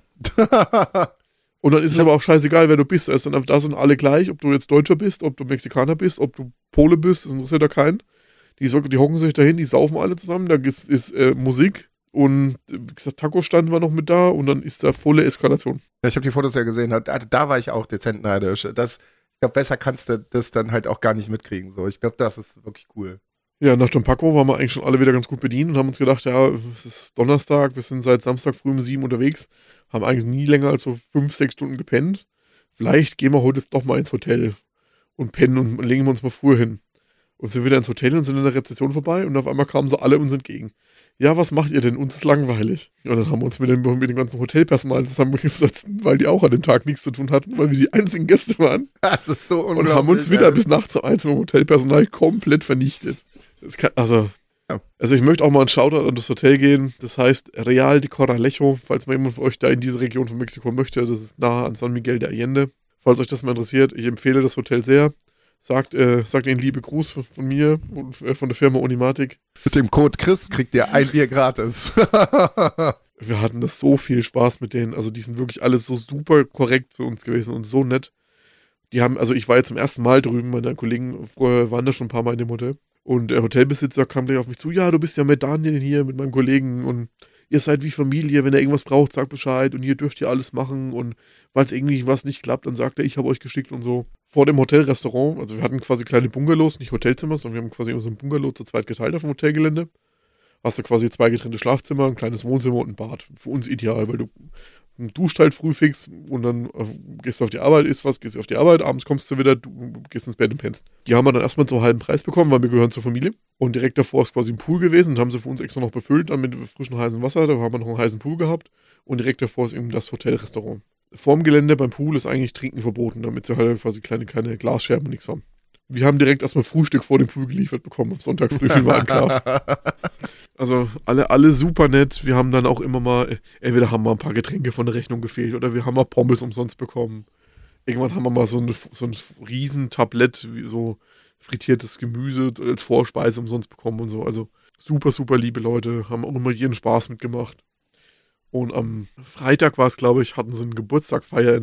Und dann ist es aber auch scheißegal, wer du bist. Da sind alle gleich, ob du jetzt Deutscher bist, ob du Mexikaner bist, ob du Pole bist, das interessiert da keinen. Die hocken sich dahin, die saufen alle zusammen, da ist Musik und wie gesagt, Taco-Stand war noch mit da und dann ist da volle Eskalation. Ja, ich habe die Fotos ja gesehen, da war ich auch dezent neidisch. Ich glaube, besser kannst du das dann halt auch gar nicht mitkriegen. So. Ich glaube, das ist wirklich cool. Ja, nach Don Paco waren wir eigentlich schon alle wieder ganz gut bedient und haben uns gedacht, ja, es ist Donnerstag, wir sind seit Samstag früh um 7 unterwegs, haben eigentlich nie länger als so 5, 6 Stunden gepennt. Vielleicht gehen wir heute jetzt doch mal ins Hotel und pennen und legen wir uns mal früher hin. Und sind wieder ins Hotel und sind in der Rezeption vorbei und auf einmal kamen sie alle uns entgegen. Ja, was macht ihr denn? Uns ist langweilig. Und dann haben wir uns mit dem ganzen Hotelpersonal zusammengesetzt, weil die auch an dem Tag nichts zu tun hatten, weil wir die einzigen Gäste waren. Das ist so unglaublich. Und haben uns wieder bis nachts um 1 mit dem Hotelpersonal komplett vernichtet. Also ich möchte auch mal einen Shoutout an das Hotel gehen. Das heißt Real de Corralejo, falls mal jemand von euch da in diese Region von Mexiko möchte. Das ist nahe an San Miguel de Allende. Falls euch das mal interessiert, ich empfehle das Hotel sehr. Sagt ihnen liebe Gruß von mir und von der Firma Unimatic. Mit dem Code Chris kriegt ihr ein Bier gratis. Wir hatten das so viel Spaß mit denen. Also die sind wirklich alle so super korrekt zu uns gewesen und so nett. Ich war jetzt zum ersten Mal drüben, meine Kollegen vorher waren da schon ein paar Mal in dem Hotel. Und der Hotelbesitzer kam gleich auf mich zu, ja, du bist ja mit Daniel hier, mit meinem Kollegen und ihr seid wie Familie, wenn ihr irgendwas braucht, sagt Bescheid und hier dürft ihr alles machen und falls irgendwie was nicht klappt, dann sagt er, ich habe euch geschickt und so. Vor dem Hotelrestaurant, also wir hatten quasi kleine Bungalows, nicht Hotelzimmer, sondern wir haben quasi so ein Bungalow zu zweit geteilt auf dem Hotelgelände. Hast du quasi 2 getrennte Schlafzimmer, ein kleines Wohnzimmer und ein Bad. Für uns ideal, weil du duscht halt früh fix und dann gehst du auf die Arbeit, isst was, gehst auf die Arbeit, abends kommst du wieder, du gehst ins Bett und pennst. Die haben wir dann erstmal zum halben Preis bekommen, weil wir gehören zur Familie. Und direkt davor ist quasi ein Pool gewesen und haben sie für uns extra noch befüllt, dann mit frischem heißem Wasser, da haben wir noch einen heißen Pool gehabt. Und direkt davor ist eben das Hotelrestaurant. Vorm Gelände beim Pool ist eigentlich Trinken verboten, damit sie halt quasi keine Glasscherben und nichts haben. Wir haben direkt erstmal Frühstück vor dem Pool geliefert bekommen, am Sonntag früh viel Warenkraft. Also alle super nett. Wir haben dann auch immer mal, entweder haben wir ein paar Getränke von der Rechnung gefehlt oder wir haben mal Pommes umsonst bekommen. Irgendwann haben wir mal so ein riesen Tablett, wie so frittiertes Gemüse als Vorspeise umsonst bekommen und so. Also super, super liebe Leute, haben auch immer jeden Spaß mitgemacht. Und am Freitag war es, glaube ich, hatten sie eine Geburtstagsfeier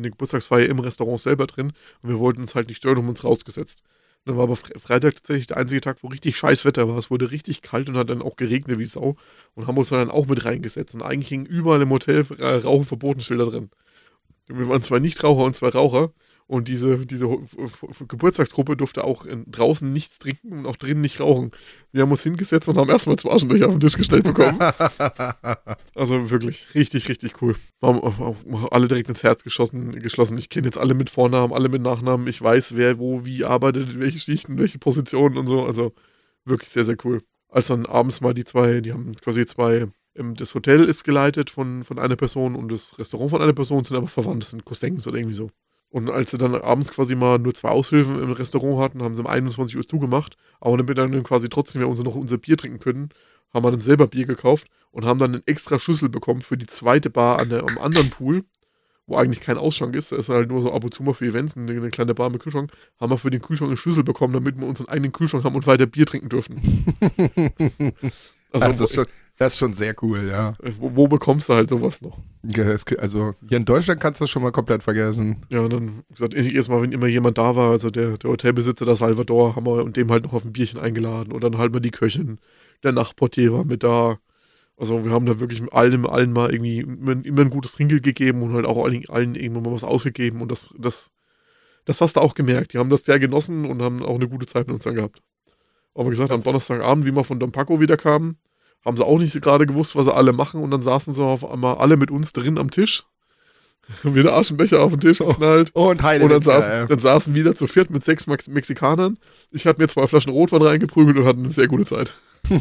im Restaurant selber drin. Und wir wollten uns halt nicht stören, haben uns rausgesetzt. Und dann war aber Freitag tatsächlich der einzige Tag, wo richtig scheiß Wetter war. Es wurde richtig kalt und hat dann auch geregnet wie Sau. Und haben uns dann auch mit reingesetzt. Und eigentlich hingen überall im Hotel Rauchen-Verboten-Schilder drin. Wir waren 2 Nichtraucher und 2 Raucher. Und diese Geburtstagsgruppe durfte auch draußen nichts trinken und auch drinnen nicht rauchen. Wir haben uns hingesetzt und haben erstmal 2 Aschenbecher auf den Tisch gestellt bekommen. Also wirklich richtig, richtig cool. Wir haben alle direkt ins Herz geschlossen. Ich kenne jetzt alle mit Vornamen, alle mit Nachnamen. Ich weiß, wer wo wie arbeitet, in welche Schichten, in welche Positionen und so. Also wirklich sehr, sehr cool. Als dann abends mal die haben quasi 2... Das Hotel ist geleitet von einer Person und das Restaurant von einer Person, sind aber verwandt, das sind Cousins oder irgendwie so. Und als sie dann abends quasi mal nur 2 Aushilfen im Restaurant hatten, haben sie um 21 Uhr zugemacht. Aber damit wir dann quasi trotzdem noch unser Bier trinken können, haben wir dann selber Bier gekauft und haben dann eine extra Schüssel bekommen für die zweite Bar am anderen Pool, wo eigentlich kein Ausschank ist. Da ist halt nur so ab und zu mal für Events eine kleine Bar mit Kühlschrank. Haben wir für den Kühlschrank eine Schüssel bekommen, damit wir unseren eigenen Kühlschrank haben und weiter Bier trinken dürfen. Also Das ist schon sehr cool, ja. Wo bekommst du halt sowas noch? Ja, also hier in Deutschland kannst du das schon mal komplett vergessen. Ja, und dann gesagt, jedes Mal, wenn immer jemand da war, also der Hotelbesitzer, der Salvador, haben wir und dem halt noch auf ein Bierchen eingeladen und dann halt mal die Köchin, der Nachtportier war mit da. Also wir haben da wirklich mit allen mal irgendwie immer ein gutes Trinkgeld gegeben und halt auch allen irgendwann mal was ausgegeben und das hast du auch gemerkt. Die haben das sehr genossen und haben auch eine gute Zeit mit uns dann gehabt. Aber wie gesagt, am Donnerstagabend, wie wir von Don Paco wieder kamen, haben sie auch nicht gerade gewusst, was sie alle machen und dann saßen sie auf einmal alle mit uns drin am Tisch. Wieder Aschenbecher auf den Tisch geknallt. Und Heide. Und dann saßen wieder zu viert mit 6 Mexikanern. Ich hatte mir 2 Flaschen Rotwein reingeprügelt und hatte eine sehr gute Zeit.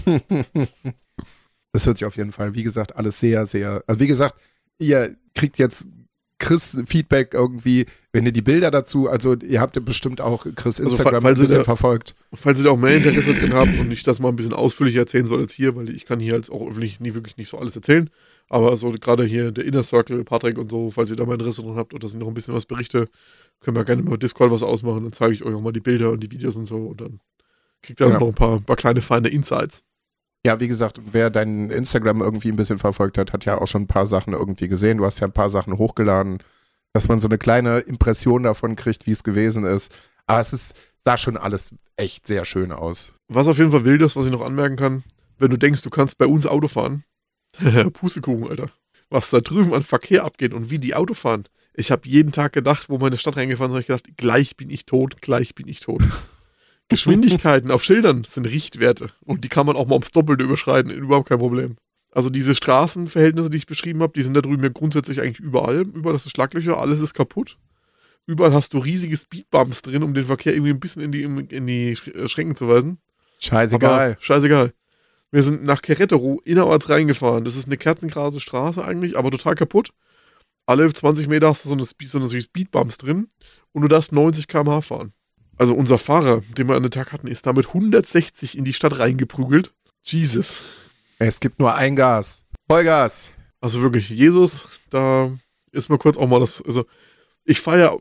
Das hört sich auf jeden Fall, wie gesagt, alles sehr, sehr. Also wie gesagt, ihr kriegt jetzt Chris Feedback irgendwie, wenn ihr die Bilder dazu, also ihr habt ja bestimmt auch Chris Instagram ein bisschen verfolgt. Falls ihr da auch mehr Interesse drin habt und ich das mal ein bisschen ausführlicher erzählen soll als hier, weil ich kann hier jetzt auch öffentlich wirklich nicht so alles erzählen. Aber so gerade hier der Inner Circle, Patrick und so, falls ihr da mal Interesse drin habt oder dass ich noch ein bisschen was berichte, können wir gerne mal Discord was ausmachen. Dann zeige ich euch auch mal die Bilder und die Videos und so und dann kriegt ihr noch ein paar kleine, feine Insights. Ja, wie gesagt, wer dein Instagram irgendwie ein bisschen verfolgt hat ja auch schon ein paar Sachen irgendwie gesehen. Du hast ja ein paar Sachen hochgeladen, dass man so eine kleine Impression davon kriegt, wie es gewesen ist. Aber sah schon alles echt sehr schön aus. Was auf jeden Fall wild ist, was ich noch anmerken kann, wenn du denkst, du kannst bei uns Auto fahren, Pustekuchen, Alter. Was da drüben an Verkehr abgeht und wie die Auto fahren. Ich habe jeden Tag gedacht, wo wir in die Stadt reingefahren sind, habe ich gedacht, gleich bin ich tot. Geschwindigkeiten auf Schildern sind Richtwerte und die kann man auch mal ums Doppelte überschreiten, überhaupt kein Problem. Also diese Straßenverhältnisse, die ich beschrieben habe, die sind da drüben ja grundsätzlich eigentlich überall. Überall ist Schlaglöcher, alles ist kaputt. Überall hast du riesige Speedbumps drin, um den Verkehr irgendwie ein bisschen in die Schränken zu weisen. Scheißegal. Wir sind nach Querétaro innerorts reingefahren. Das ist eine kerzengrase Straße eigentlich, aber total kaputt. Alle 20 Meter hast du so eine Speedbumps drin und du darfst 90 km/h fahren. Also unser Fahrer, den wir an den Tag hatten, ist damit 160 in die Stadt reingeprügelt. Jesus. Es gibt nur ein Gas. Vollgas. Also wirklich, Jesus, da ist mal kurz auch mal das, also ich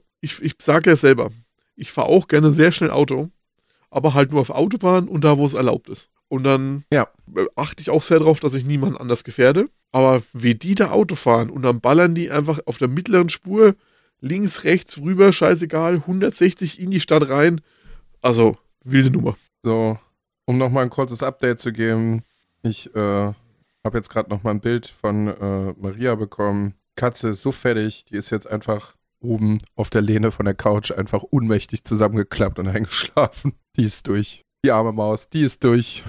sage ja selber, ich fahre auch gerne sehr schnell Auto, aber halt nur auf Autobahn und da, wo es erlaubt ist. Und dann achte ich auch sehr darauf, dass ich niemanden anders gefährde. Aber wie die da Auto fahren und dann ballern die einfach auf der mittleren Spur links, rechts, rüber, scheißegal, 160 in die Stadt rein. Also, wilde Nummer. So, um nochmal ein kurzes Update zu geben. Ich habe jetzt gerade nochmal ein Bild von Maria bekommen. Katze ist so fertig, die ist jetzt einfach oben auf der Lehne von der Couch einfach ohnmächtig zusammengeklappt und eingeschlafen. Die ist durch. Die arme Maus, die ist durch.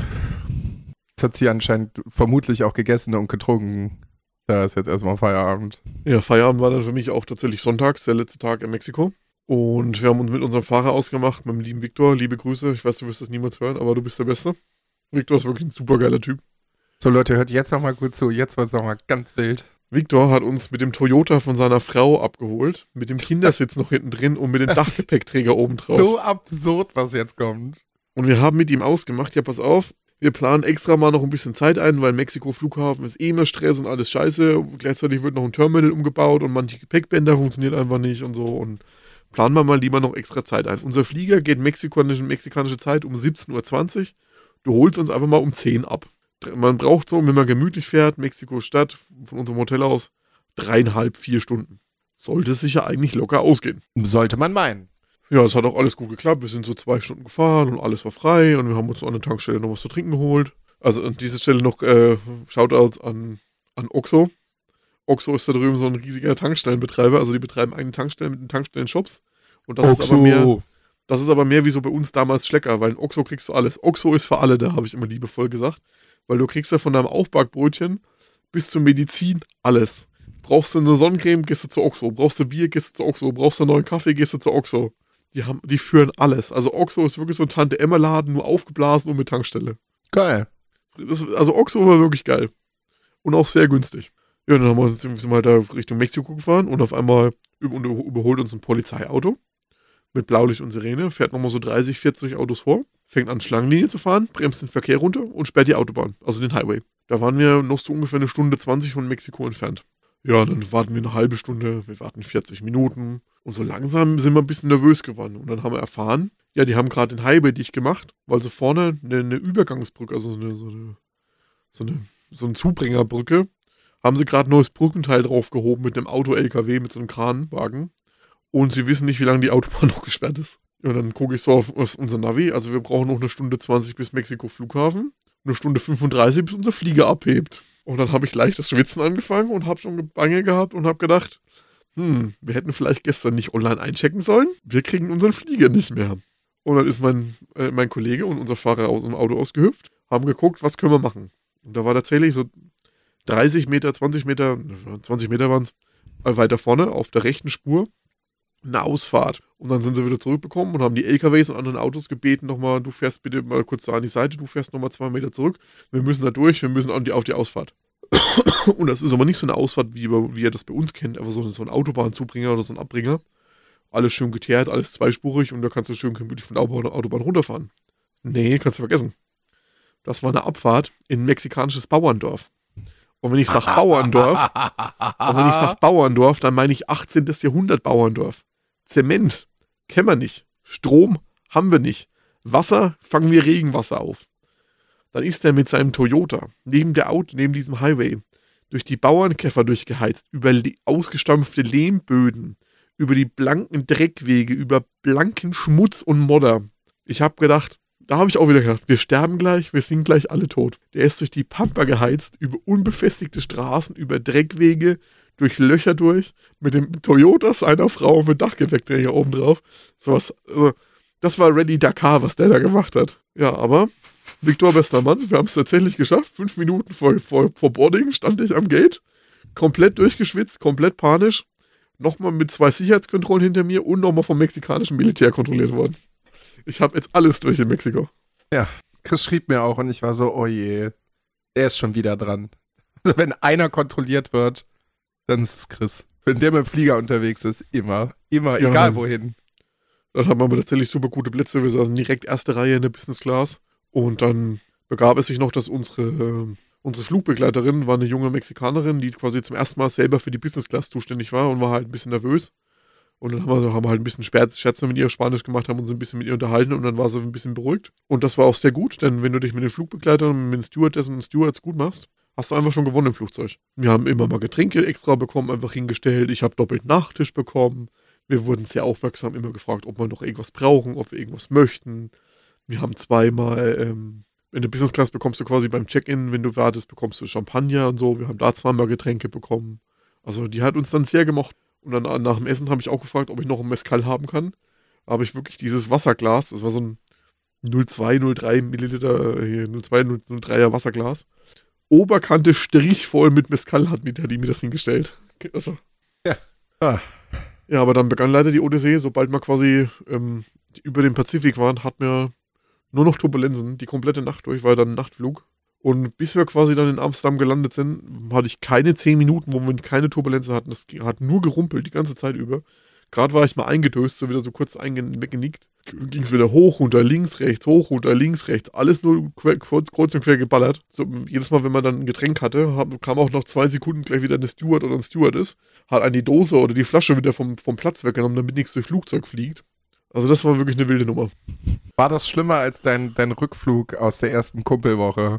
Jetzt hat sie anscheinend vermutlich auch gegessen und getrunken. Da ist jetzt erstmal Feierabend. Ja, Feierabend war dann für mich auch tatsächlich sonntags, der letzte Tag in Mexiko. Und wir haben uns mit unserem Fahrer ausgemacht, mit dem lieben Viktor. Liebe Grüße. Ich weiß, du wirst das niemals hören, aber du bist der Beste. Viktor ist wirklich ein super geiler Typ. So Leute, hört jetzt nochmal gut zu. Jetzt wird es nochmal ganz wild. Viktor hat uns mit dem Toyota von seiner Frau abgeholt, mit dem Kindersitz noch hinten drin und mit dem Dachgepäckträger oben drauf. So absurd, was jetzt kommt. Und wir haben mit ihm ausgemacht, ja pass auf, wir planen extra mal noch ein bisschen Zeit ein, weil Mexiko-Flughafen ist immer Stress und alles scheiße. Gleichzeitig wird noch ein Terminal umgebaut und manche Gepäckbänder funktionieren einfach nicht und so. Und planen wir mal lieber noch extra Zeit ein. Unser Flieger geht mexikanische Zeit um 17:20 Uhr. Du holst uns einfach mal um 10 ab. Man braucht so, wenn man gemütlich fährt, Mexiko-Stadt, von unserem Hotel aus, 3,5, 4 Stunden. Sollte sich ja eigentlich locker ausgehen. Sollte man meinen. Ja, es hat auch alles gut geklappt. Wir sind so 2 Stunden gefahren und alles war frei und wir haben uns an der Tankstelle noch was zu trinken geholt. Also an dieser Stelle noch Shoutouts an Oxo. Oxo ist da drüben so ein riesiger Tankstellenbetreiber. Also die betreiben eigene Tankstellen mit den Tankstellen-Shops. Und das ist aber mehr wie so bei uns damals Schlecker, weil in Oxo kriegst du alles. Oxo ist für alle da, habe ich immer liebevoll gesagt. Weil du kriegst ja von deinem Aufbackbrötchen bis zur Medizin alles. Brauchst du eine Sonnencreme, gehst du zu Oxo. Brauchst du Bier, gehst du zu Oxo. Brauchst du einen neuen Kaffee, gehst du zu Oxo. Die führen alles. Also Oxo ist wirklich so ein Tante-Emma-Laden, nur aufgeblasen und mit Tankstelle. Geil. Also Oxo war wirklich geil. Und auch sehr günstig. Ja, dann sind wir halt da Richtung Mexiko gefahren und auf einmal überholt uns ein Polizeiauto mit Blaulicht und Sirene, fährt nochmal so 30, 40 Autos vor, fängt an Schlangenlinie zu fahren, bremst den Verkehr runter und sperrt die Autobahn, also den Highway. Da waren wir noch so ungefähr 1:20 von Mexiko entfernt. Ja, dann warten wir eine halbe Stunde, wir warten 40 Minuten und so langsam sind wir ein bisschen nervös geworden. Und dann haben wir erfahren, ja, die haben gerade den Highway dicht gemacht, weil sie vorne eine Übergangsbrücke, also so eine so eine Zubringerbrücke, haben sie gerade ein neues Brückenteil draufgehoben mit einem Auto-LKW, mit so einem Kranwagen. Und sie wissen nicht, wie lange die Autobahn noch gesperrt ist. Ja, dann gucke ich so auf unser Navi. Also wir brauchen noch 1:20 bis Mexiko-Flughafen. 1:35 bis unser Flieger abhebt. Und dann habe ich leicht das Schwitzen angefangen und habe schon Bange gehabt und habe gedacht, wir hätten vielleicht gestern nicht online einchecken sollen. Wir kriegen unseren Flieger nicht mehr. Und dann ist mein Kollege und unser Fahrer aus dem Auto ausgehüpft, haben geguckt, was können wir machen. Und da war tatsächlich so 30 Meter, 20 Meter waren es, weiter vorne auf der rechten Spur eine Ausfahrt. Und dann sind sie wieder zurückgekommen und haben die LKWs und anderen Autos gebeten, nochmal, du fährst bitte mal kurz da an die Seite, du fährst nochmal 2 Meter zurück. Wir müssen da durch, wir müssen auf die Ausfahrt. Und das ist aber nicht so eine Ausfahrt, wie ihr das bei uns kennt, einfach so ein Autobahnzubringer oder so ein Abbringer. Alles schön geteert, alles zweispurig und da kannst du schön gemütlich von der Autobahn runterfahren. Nee, kannst du vergessen. Das war eine Abfahrt in ein mexikanisches Bauerndorf. Und wenn ich sage Bauerndorf, dann meine ich 18. Jahrhundert Bauerndorf. Zement kennen wir nicht. Strom haben wir nicht. Wasser fangen wir Regenwasser auf. Dann ist er mit seinem Toyota neben diesem Highway durch die Bauernkäfer durchgeheizt, über ausgestampfte Lehmböden, über die blanken Dreckwege, über blanken Schmutz und Modder. Ich habe gedacht, da habe ich auch wieder gedacht, wir sterben gleich, wir sind gleich alle tot. Der ist durch die Pampa geheizt, über unbefestigte Straßen, über Dreckwege, durch Löcher durch, mit dem Toyota seiner Frau mit Dachgepäckträger oben drauf. Sowas, also, das war Ready Dakar, was der da gemacht hat. Ja, aber Viktor, bester Mann, wir haben es tatsächlich geschafft. 5 Minuten vor Boarding stand ich am Gate, komplett durchgeschwitzt, komplett panisch. Nochmal mit 2 Sicherheitskontrollen hinter mir und nochmal vom mexikanischen Militär kontrolliert worden. Ich habe jetzt alles durch in Mexiko. Ja, Chris schrieb mir auch und ich war so, oh je, der ist schon wieder dran. Also wenn einer kontrolliert wird, dann ist es Chris. Wenn der mit dem Flieger unterwegs ist, immer, ja, egal wohin. Dann haben wir tatsächlich super gute Plätze. Wir saßen direkt erste Reihe in der Business Class. Und dann begab es sich noch, dass unsere Flugbegleiterin war eine junge Mexikanerin, die quasi zum ersten Mal selber für die Business Class zuständig war und war halt ein bisschen nervös. Und dann haben wir halt ein bisschen Scherze mit ihr Spanisch gemacht, haben uns ein bisschen mit ihr unterhalten und dann war sie ein bisschen beruhigt. Und das war auch sehr gut, denn wenn du dich mit den Flugbegleitern, mit den Stewardessen und Stewards gut machst, hast du einfach schon gewonnen im Flugzeug. Wir haben immer mal Getränke extra bekommen, einfach hingestellt. Ich habe doppelt Nachtisch bekommen. Wir wurden sehr aufmerksam immer gefragt, ob wir noch irgendwas brauchen, ob wir irgendwas möchten. Wir haben zweimal, in der Business Class bekommst du quasi beim Check-in, wenn du wartest, bekommst du Champagner und so. Wir haben da zweimal Getränke bekommen. Also die hat uns dann sehr gemocht. Und dann nach dem Essen habe ich auch gefragt, ob ich noch ein Mezcal haben kann. Da habe ich wirklich dieses Wasserglas, das war so ein 0,2, 0,3 Milliliter, 0,2, 0,3er Wasserglas. Oberkante strichvoll mit Mezcal hat die mir das hingestellt. Also. Ja. Ah. Ja, aber dann begann leider die Odyssee. Sobald wir quasi über den Pazifik waren, hatten wir nur noch Turbulenzen, die komplette Nacht durch, war dann ein Nachtflug. Und bis wir quasi dann in Amsterdam gelandet sind, hatte ich keine 10 Minuten, wo wir keine Turbulenzen hatten. Das hat nur gerumpelt die ganze Zeit über. Gerade war ich mal eingedöst, so wieder so kurz weggenickt. Ging es wieder hoch, runter, links, rechts, hoch, runter, links, rechts. Alles nur kreuz und quer geballert. So, jedes Mal, wenn man dann ein Getränk hatte, kam auch noch 2 Sekunden gleich wieder eine Steward oder ein Stewardess, hat einen die Dose oder die Flasche wieder vom Platz weggenommen, damit nichts durch Flugzeug fliegt. Also das war wirklich eine wilde Nummer. War das schlimmer als dein Rückflug aus der ersten Kumpelwoche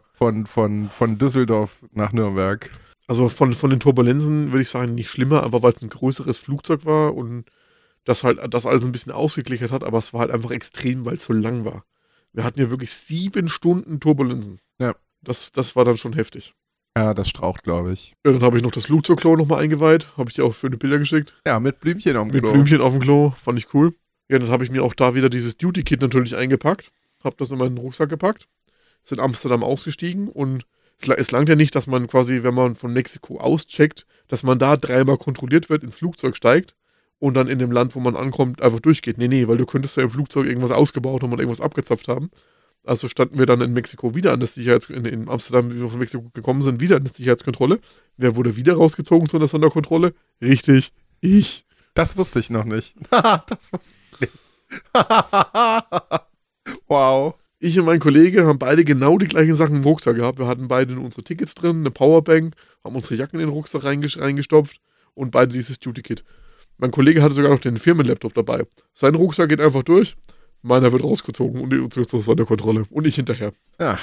von Düsseldorf nach Nürnberg? Also von den Turbulenzen würde ich sagen nicht schlimmer, aber weil es ein größeres Flugzeug war und das halt das alles ein bisschen ausgeglichen hat, aber es war halt einfach extrem, weil es so lang war. Wir hatten ja wirklich 7 Stunden Turbulenzen. Ja. Das war dann schon heftig. Ja, das straucht, glaube ich. Ja, dann habe ich noch das Flugzeugklo nochmal eingeweiht. Habe ich dir auch schöne Bilder geschickt. Ja, mit Blümchen auf dem Klo. Mit Blümchen auf dem Klo, fand ich cool. Ja, dann habe ich mir auch da wieder dieses Duty-Kit natürlich eingepackt. Habe das in meinen Rucksack gepackt. Ist in Amsterdam ausgestiegen und es langt ja nicht, dass man quasi, wenn man von Mexiko auscheckt, dass man da 3-mal kontrolliert wird, ins Flugzeug steigt und dann in dem Land, wo man ankommt, einfach durchgeht. Nee, weil du könntest ja im Flugzeug irgendwas ausgebaut haben und irgendwas abgezapft haben. Also standen wir dann in Mexiko wieder an der in Amsterdam, wie wir von Mexiko gekommen sind, wieder an der Sicherheitskontrolle. Wer wurde wieder rausgezogen zu einer Sonderkontrolle? Richtig, ich. Das wusste ich noch nicht. Das wusste ich nicht. Wow. Ich und mein Kollege haben beide genau die gleichen Sachen im Rucksack gehabt. Wir hatten beide unsere Tickets drin, eine Powerbank, haben unsere Jacken in den Rucksack reingestopft und beide dieses Duty-Kit. Mein Kollege hatte sogar noch den Firmenlaptop dabei. Sein Rucksack geht einfach durch, meiner wird rausgezogen und zur Sonderkontrolle. Und ich hinterher. Ja,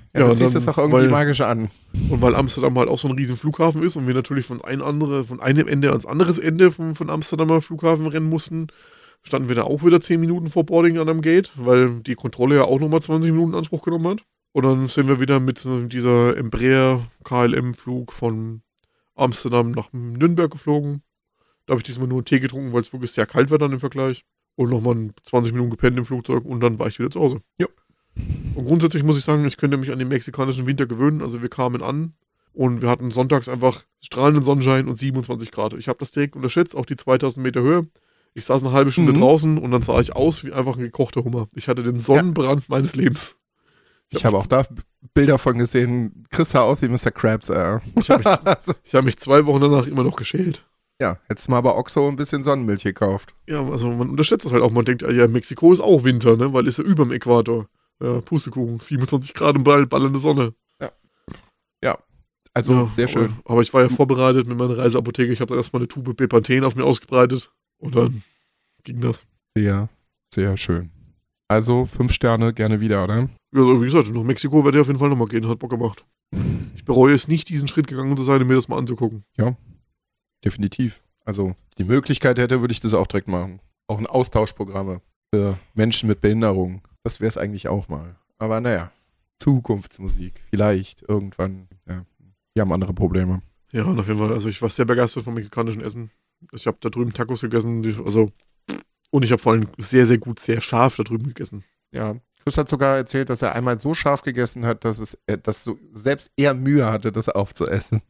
Ja, du ziehst das doch irgendwie magisch an. Und weil Amsterdam halt auch so ein riesen Flughafen ist und wir natürlich von einem Ende ans anderes Ende von Amsterdamer Flughafen rennen mussten, standen wir da auch wieder 10 Minuten vor Boarding an einem Gate, weil die Kontrolle ja auch nochmal 20 Minuten in Anspruch genommen hat. Und dann sind wir wieder mit dieser Embraer KLM-Flug von Amsterdam nach Nürnberg geflogen. Da habe ich diesmal nur einen Tee getrunken, weil es wirklich sehr kalt war dann im Vergleich. Und nochmal 20 Minuten gepennt im Flugzeug und dann war ich wieder zu Hause. Ja. Und grundsätzlich muss ich sagen, ich könnte mich an den mexikanischen Winter gewöhnen. Also wir kamen an und wir hatten sonntags einfach strahlenden Sonnenschein und 27 Grad. Ich habe das direkt unterschätzt, auch die 2000 Meter Höhe. Ich saß eine halbe Stunde draußen und dann sah ich aus wie einfach ein gekochter Hummer. Ich hatte den Sonnenbrand meines Lebens. Ich habe auch da Bilder von gesehen. Chris sah aus wie Mr. Krabs. Ich habe mich 2 Wochen danach immer noch geschält. Ja, hättest du mal bei Oxo ein bisschen Sonnenmilch gekauft. Ja, also man unterschätzt das halt auch. Man denkt, ja, Mexiko ist auch Winter, ne? Weil ist ja über dem Äquator. Ja, Pustekuchen, 27 Grad im ballende Sonne. Ja, also sehr schön. Aber ich war ja vorbereitet mit meiner Reiseapotheke. Ich habe da erstmal eine Tube Bepanthen auf mir ausgebreitet und dann ging das. Sehr, sehr schön. Also 5 Sterne gerne wieder, oder? Ja, also wie gesagt, nach Mexiko werde ich auf jeden Fall nochmal gehen. Hat Bock gemacht. Ich bereue es nicht, diesen Schritt gegangen zu sein, mir das mal anzugucken. Ja, definitiv. Also, die Möglichkeit hätte, würde ich das auch direkt machen. Auch ein Austauschprogramme für Menschen mit Behinderung. Das wäre es eigentlich auch mal. Aber naja, Zukunftsmusik. Vielleicht irgendwann. Ja, wir haben andere Probleme. Ja, und auf jeden Fall. Also ich war sehr begeistert vom mexikanischen Essen. Ich habe da drüben Tacos gegessen. Und ich habe vor allem sehr, sehr gut, sehr scharf da drüben gegessen. Ja, Chris hat sogar erzählt, dass er einmal so scharf gegessen hat, dass selbst er Mühe hatte, das aufzuessen.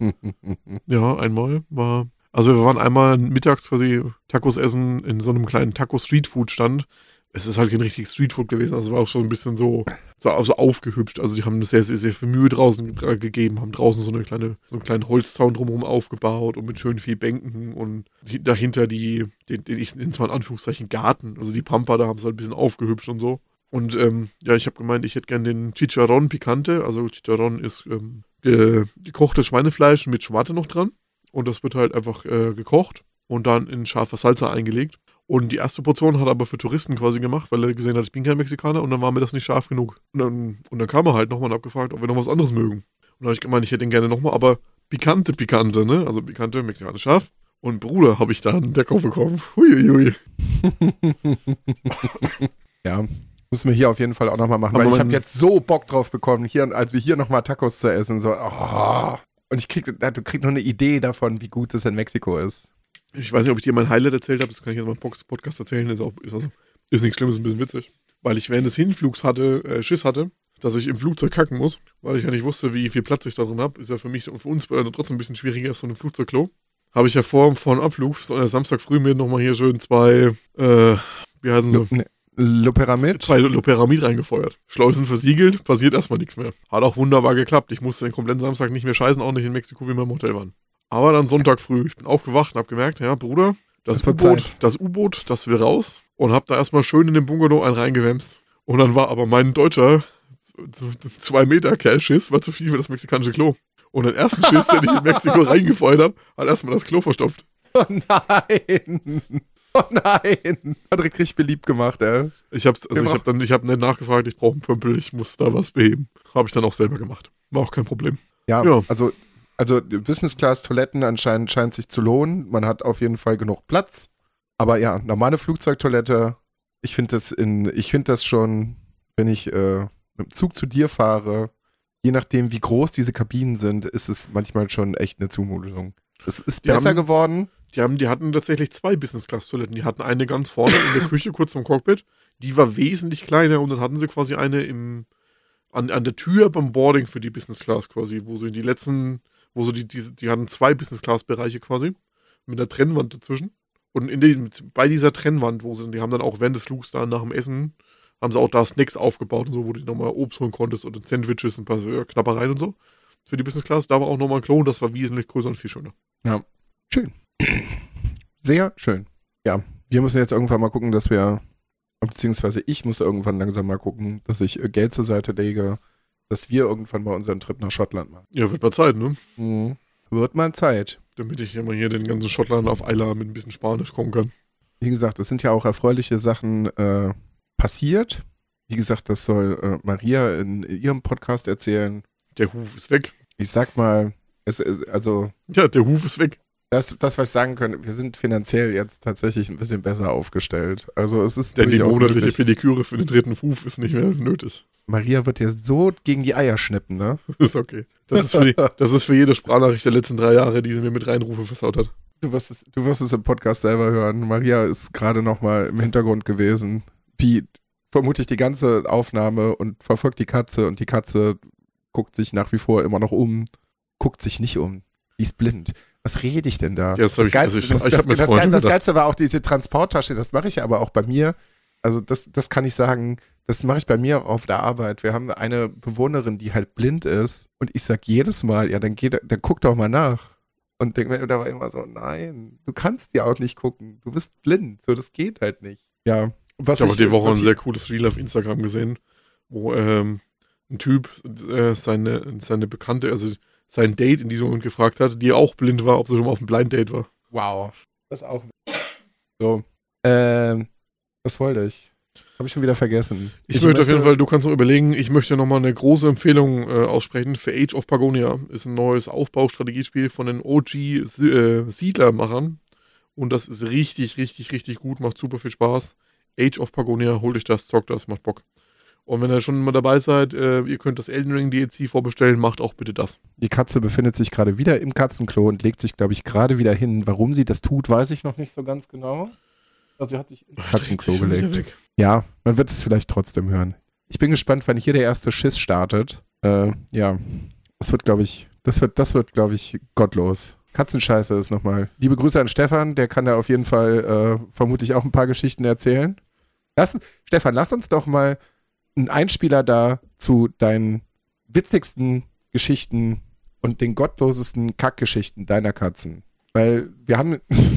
Ja, einmal war... Also wir waren einmal mittags quasi Tacos essen in so einem kleinen Taco-Streetfood-Stand. Es ist halt kein richtiges Streetfood gewesen, also es war auch schon ein bisschen so aufgehübscht. Also die haben das sehr, sehr, sehr viel Mühe draußen gegeben, haben draußen so einen kleinen Holzzaun drumherum aufgebaut und mit schön viel Bänken und dahinter den ich nenne es mal in Anführungszeichen Garten, also die Pampa, da haben sie halt ein bisschen aufgehübscht und so. Und ja, ich habe gemeint, ich hätte gern den Chicharrón Picante, also Chicharrón ist gekochtes Schweinefleisch mit Schwarte noch dran und das wird halt einfach gekocht und dann in scharfer Salsa eingelegt. Und die erste Portion hat er aber für Touristen quasi gemacht, weil er gesehen hat, ich bin kein Mexikaner und dann war mir das nicht scharf genug. Und dann kam er halt nochmal und hat gefragt, ob wir noch was anderes mögen. Und dann habe ich gemeint, ich hätte ihn gerne nochmal, aber Picante, ne? Also Picante, mexikanisch scharf. Und Bruder, habe ich da einen Deckel bekommen. Huiuiui. Ja, müssen wir hier auf jeden Fall auch nochmal machen, weil ich habe jetzt so Bock drauf bekommen, als wir hier nochmal Tacos zu essen. So, oh. Und du kriegst noch eine Idee davon, wie gut es in Mexiko ist. Ich weiß nicht, ob ich dir mein Highlight erzählt habe, das kann ich jetzt mal im Podcast erzählen, ist nichts Schlimmes, ist ein bisschen witzig. Weil ich während des Hinflugs Schiss hatte, dass ich im Flugzeug kacken muss, weil ich ja nicht wusste, wie viel Platz ich da drin habe. Ist ja für mich und für uns trotzdem ein bisschen schwieriger als so ein Flugzeugklo. Habe ich ja vor dem Abflug, Samstag früh mir nochmal hier schön 2, wie heißen sie? Loperamid? 2 Loperamid reingefeuert. Schleusen versiegelt, passiert erstmal nichts mehr. Hat auch wunderbar geklappt. Ich musste den kompletten Samstag nicht mehr scheißen, auch nicht in Mexiko, wie wir im Hotel waren. Aber dann Sonntag früh, ich bin aufgewacht und habe gemerkt, ja, Bruder, das U-Boot, das will raus. Und habe da erstmal schön in den Bungalow einen reingewämst. Und dann war aber mein deutscher 2 Meter Kerl-Schiss, war zu viel für das mexikanische Klo. Und den ersten Schiss, den ich in Mexiko reingefeuert habe, hat erstmal das Klo verstopft. Oh nein! Oh nein! Hat richtig beliebt gemacht, ey. Ich habe nicht nachgefragt, ich brauche einen Pömpel, ich muss da was beheben. Habe ich dann auch selber gemacht. War auch kein Problem. Ja. Also Business-Class-Toiletten anscheinend scheint sich zu lohnen. Man hat auf jeden Fall genug Platz. Aber ja, normale Flugzeugtoilette, ich finde das schon, wenn ich mit dem Zug zu dir fahre, je nachdem wie groß diese Kabinen sind, ist es manchmal schon echt eine Zumutung. Es ist besser geworden. Die hatten tatsächlich 2 Business-Class-Toiletten. Die hatten eine ganz vorne in der Küche, kurz vom Cockpit. Die war wesentlich kleiner und dann hatten sie quasi eine an der Tür beim Boarding für die Business-Class quasi, wo sie die hatten 2 Business-Class-Bereiche quasi, mit einer Trennwand dazwischen. Und bei dieser Trennwand, die haben dann auch während des Flugs da nach dem Essen, haben sie auch da Snacks aufgebaut und so, wo du nochmal Obst holen konntest oder Sandwiches, ein paar Knappereien und so. Für die Business-Class, da war auch nochmal ein Klo und das war wesentlich größer und viel schöner. Ja, schön. Sehr schön. Ja, wir müssen jetzt irgendwann mal gucken, beziehungsweise ich muss irgendwann langsam mal gucken, dass ich Geld zur Seite lege, dass wir irgendwann mal unseren Trip nach Schottland machen. Ja, wird mal Zeit, ne? Mhm. Wird mal Zeit. Damit ich immer hier den ganzen Schottland auf Eiler mit ein bisschen Spanisch kommen kann. Wie gesagt, es sind ja auch erfreuliche Sachen passiert. Wie gesagt, das soll Maria in ihrem Podcast erzählen. Der Huf ist weg. Ich sag mal, also Ja, der Huf ist weg. das, was ich sagen könnte, wir sind finanziell jetzt tatsächlich ein bisschen besser aufgestellt. Also es ist Denn die durchaus monatliche möglich. Pediküre für den dritten Huf ist nicht mehr nötig. Maria wird dir so gegen die Eier schnippen, ne? Das ist okay. Das ist für jede Sprachnachricht der letzten 3 Jahre, die sie mir mit reinrufe, versaut hat. Du wirst es im Podcast selber hören. Maria ist gerade nochmal im Hintergrund gewesen, wie vermutlich die ganze Aufnahme und verfolgt die Katze und die Katze guckt sich nach wie vor immer noch um, guckt sich nicht um. Die ist blind. Was rede ich denn da? Ja, das Geilste war auch diese Transporttasche, das mache ich ja aber auch bei mir. Also das kann ich sagen, das mache ich bei mir auch auf der Arbeit. Wir haben eine Bewohnerin, die halt blind ist und ich sag jedes Mal, ja, dann guck doch mal nach. Und denke mir dabei immer so, nein, du kannst ja auch nicht gucken. Du bist blind, so das geht halt nicht. Ja. Ich habe die Woche ein sehr cooles Reel auf Instagram gesehen, wo ein Typ seine Bekannte, also sein Date in diesem Moment gefragt hat, die auch blind war, ob sie schon mal auf einem Blind Date war. Wow. Das auch. So. Was wollte ich? Habe ich schon wieder vergessen. Ich möchte auf jeden Fall, du kannst noch überlegen, ich möchte nochmal eine große Empfehlung aussprechen für Age of Pagonia. Ist ein neues Aufbaustrategiespiel von den OG Siedlermachern. Und das ist richtig, richtig, richtig gut, macht super viel Spaß. Age of Pagonia, holt euch das, zockt das, macht Bock. Und wenn ihr schon mal dabei seid, ihr könnt das Elden Ring DLC vorbestellen, macht auch bitte das. Die Katze befindet sich gerade wieder im Katzenklo und legt sich, glaube ich, gerade wieder hin. Warum sie das tut, weiß ich noch nicht so ganz genau. Also sie hat sich ins Katzenklo gelegt. Ja, man wird es vielleicht trotzdem hören. Ich bin gespannt, wann hier der erste Schiss startet. Ja, das wird, glaube ich, gottlos. Katzenscheiße ist nochmal. Liebe Grüße an Stefan, der kann da auf jeden Fall vermutlich auch ein paar Geschichten erzählen. Stefan, lass uns doch mal einen Einspieler da zu deinen witzigsten Geschichten und den gottlosesten Kackgeschichten deiner Katzen. Weil wir haben...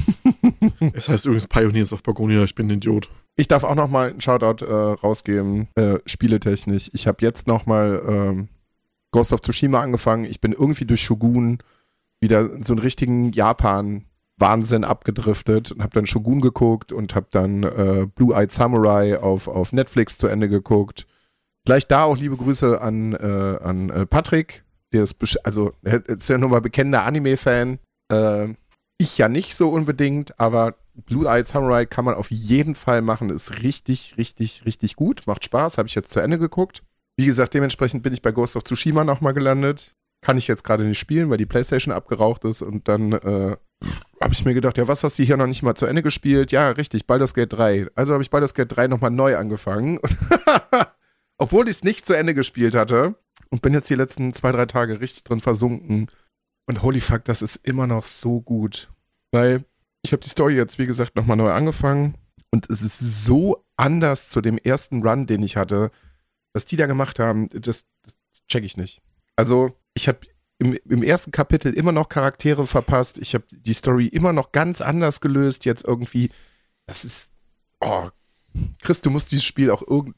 Es heißt übrigens Pioneers of Pagonia, ich bin ein Idiot. Ich darf auch nochmal einen Shoutout rausgeben, spieletechnisch. Ich habe jetzt nochmal Ghost of Tsushima angefangen. Ich bin irgendwie durch Shogun wieder so einen richtigen Japan-Wahnsinn abgedriftet und habe dann Shogun geguckt und habe dann Blue-Eyed Samurai auf Netflix zu Ende geguckt. Gleich da auch liebe Grüße an Patrick, der ist ja nun mal bekennender Anime-Fan. Ich ja nicht so unbedingt, aber Blue-Eyed Samurai kann man auf jeden Fall machen. Ist richtig, richtig, richtig gut. Macht Spaß. Habe ich jetzt zu Ende geguckt. Wie gesagt, dementsprechend bin ich bei Ghost of Tsushima nochmal gelandet. Kann ich jetzt gerade nicht spielen, weil die Playstation abgeraucht ist. Und dann habe ich mir gedacht, ja, was hast du hier noch nicht mal zu Ende gespielt? Ja, richtig, Baldur's Gate 3. Also habe ich Baldur's Gate 3 nochmal neu angefangen. Obwohl ich es nicht zu Ende gespielt hatte. Und bin jetzt die letzten 2-3 Tage richtig drin versunken. Und holy fuck, das ist immer noch so gut. Weil ich habe die Story jetzt, wie gesagt, nochmal neu angefangen. Und es ist so anders zu dem ersten Run, den ich hatte. Was die da gemacht haben, das check ich nicht. Also, ich habe im ersten Kapitel immer noch Charaktere verpasst. Ich habe die Story immer noch ganz anders gelöst. Jetzt irgendwie, das ist, Chris, du musst dieses Spiel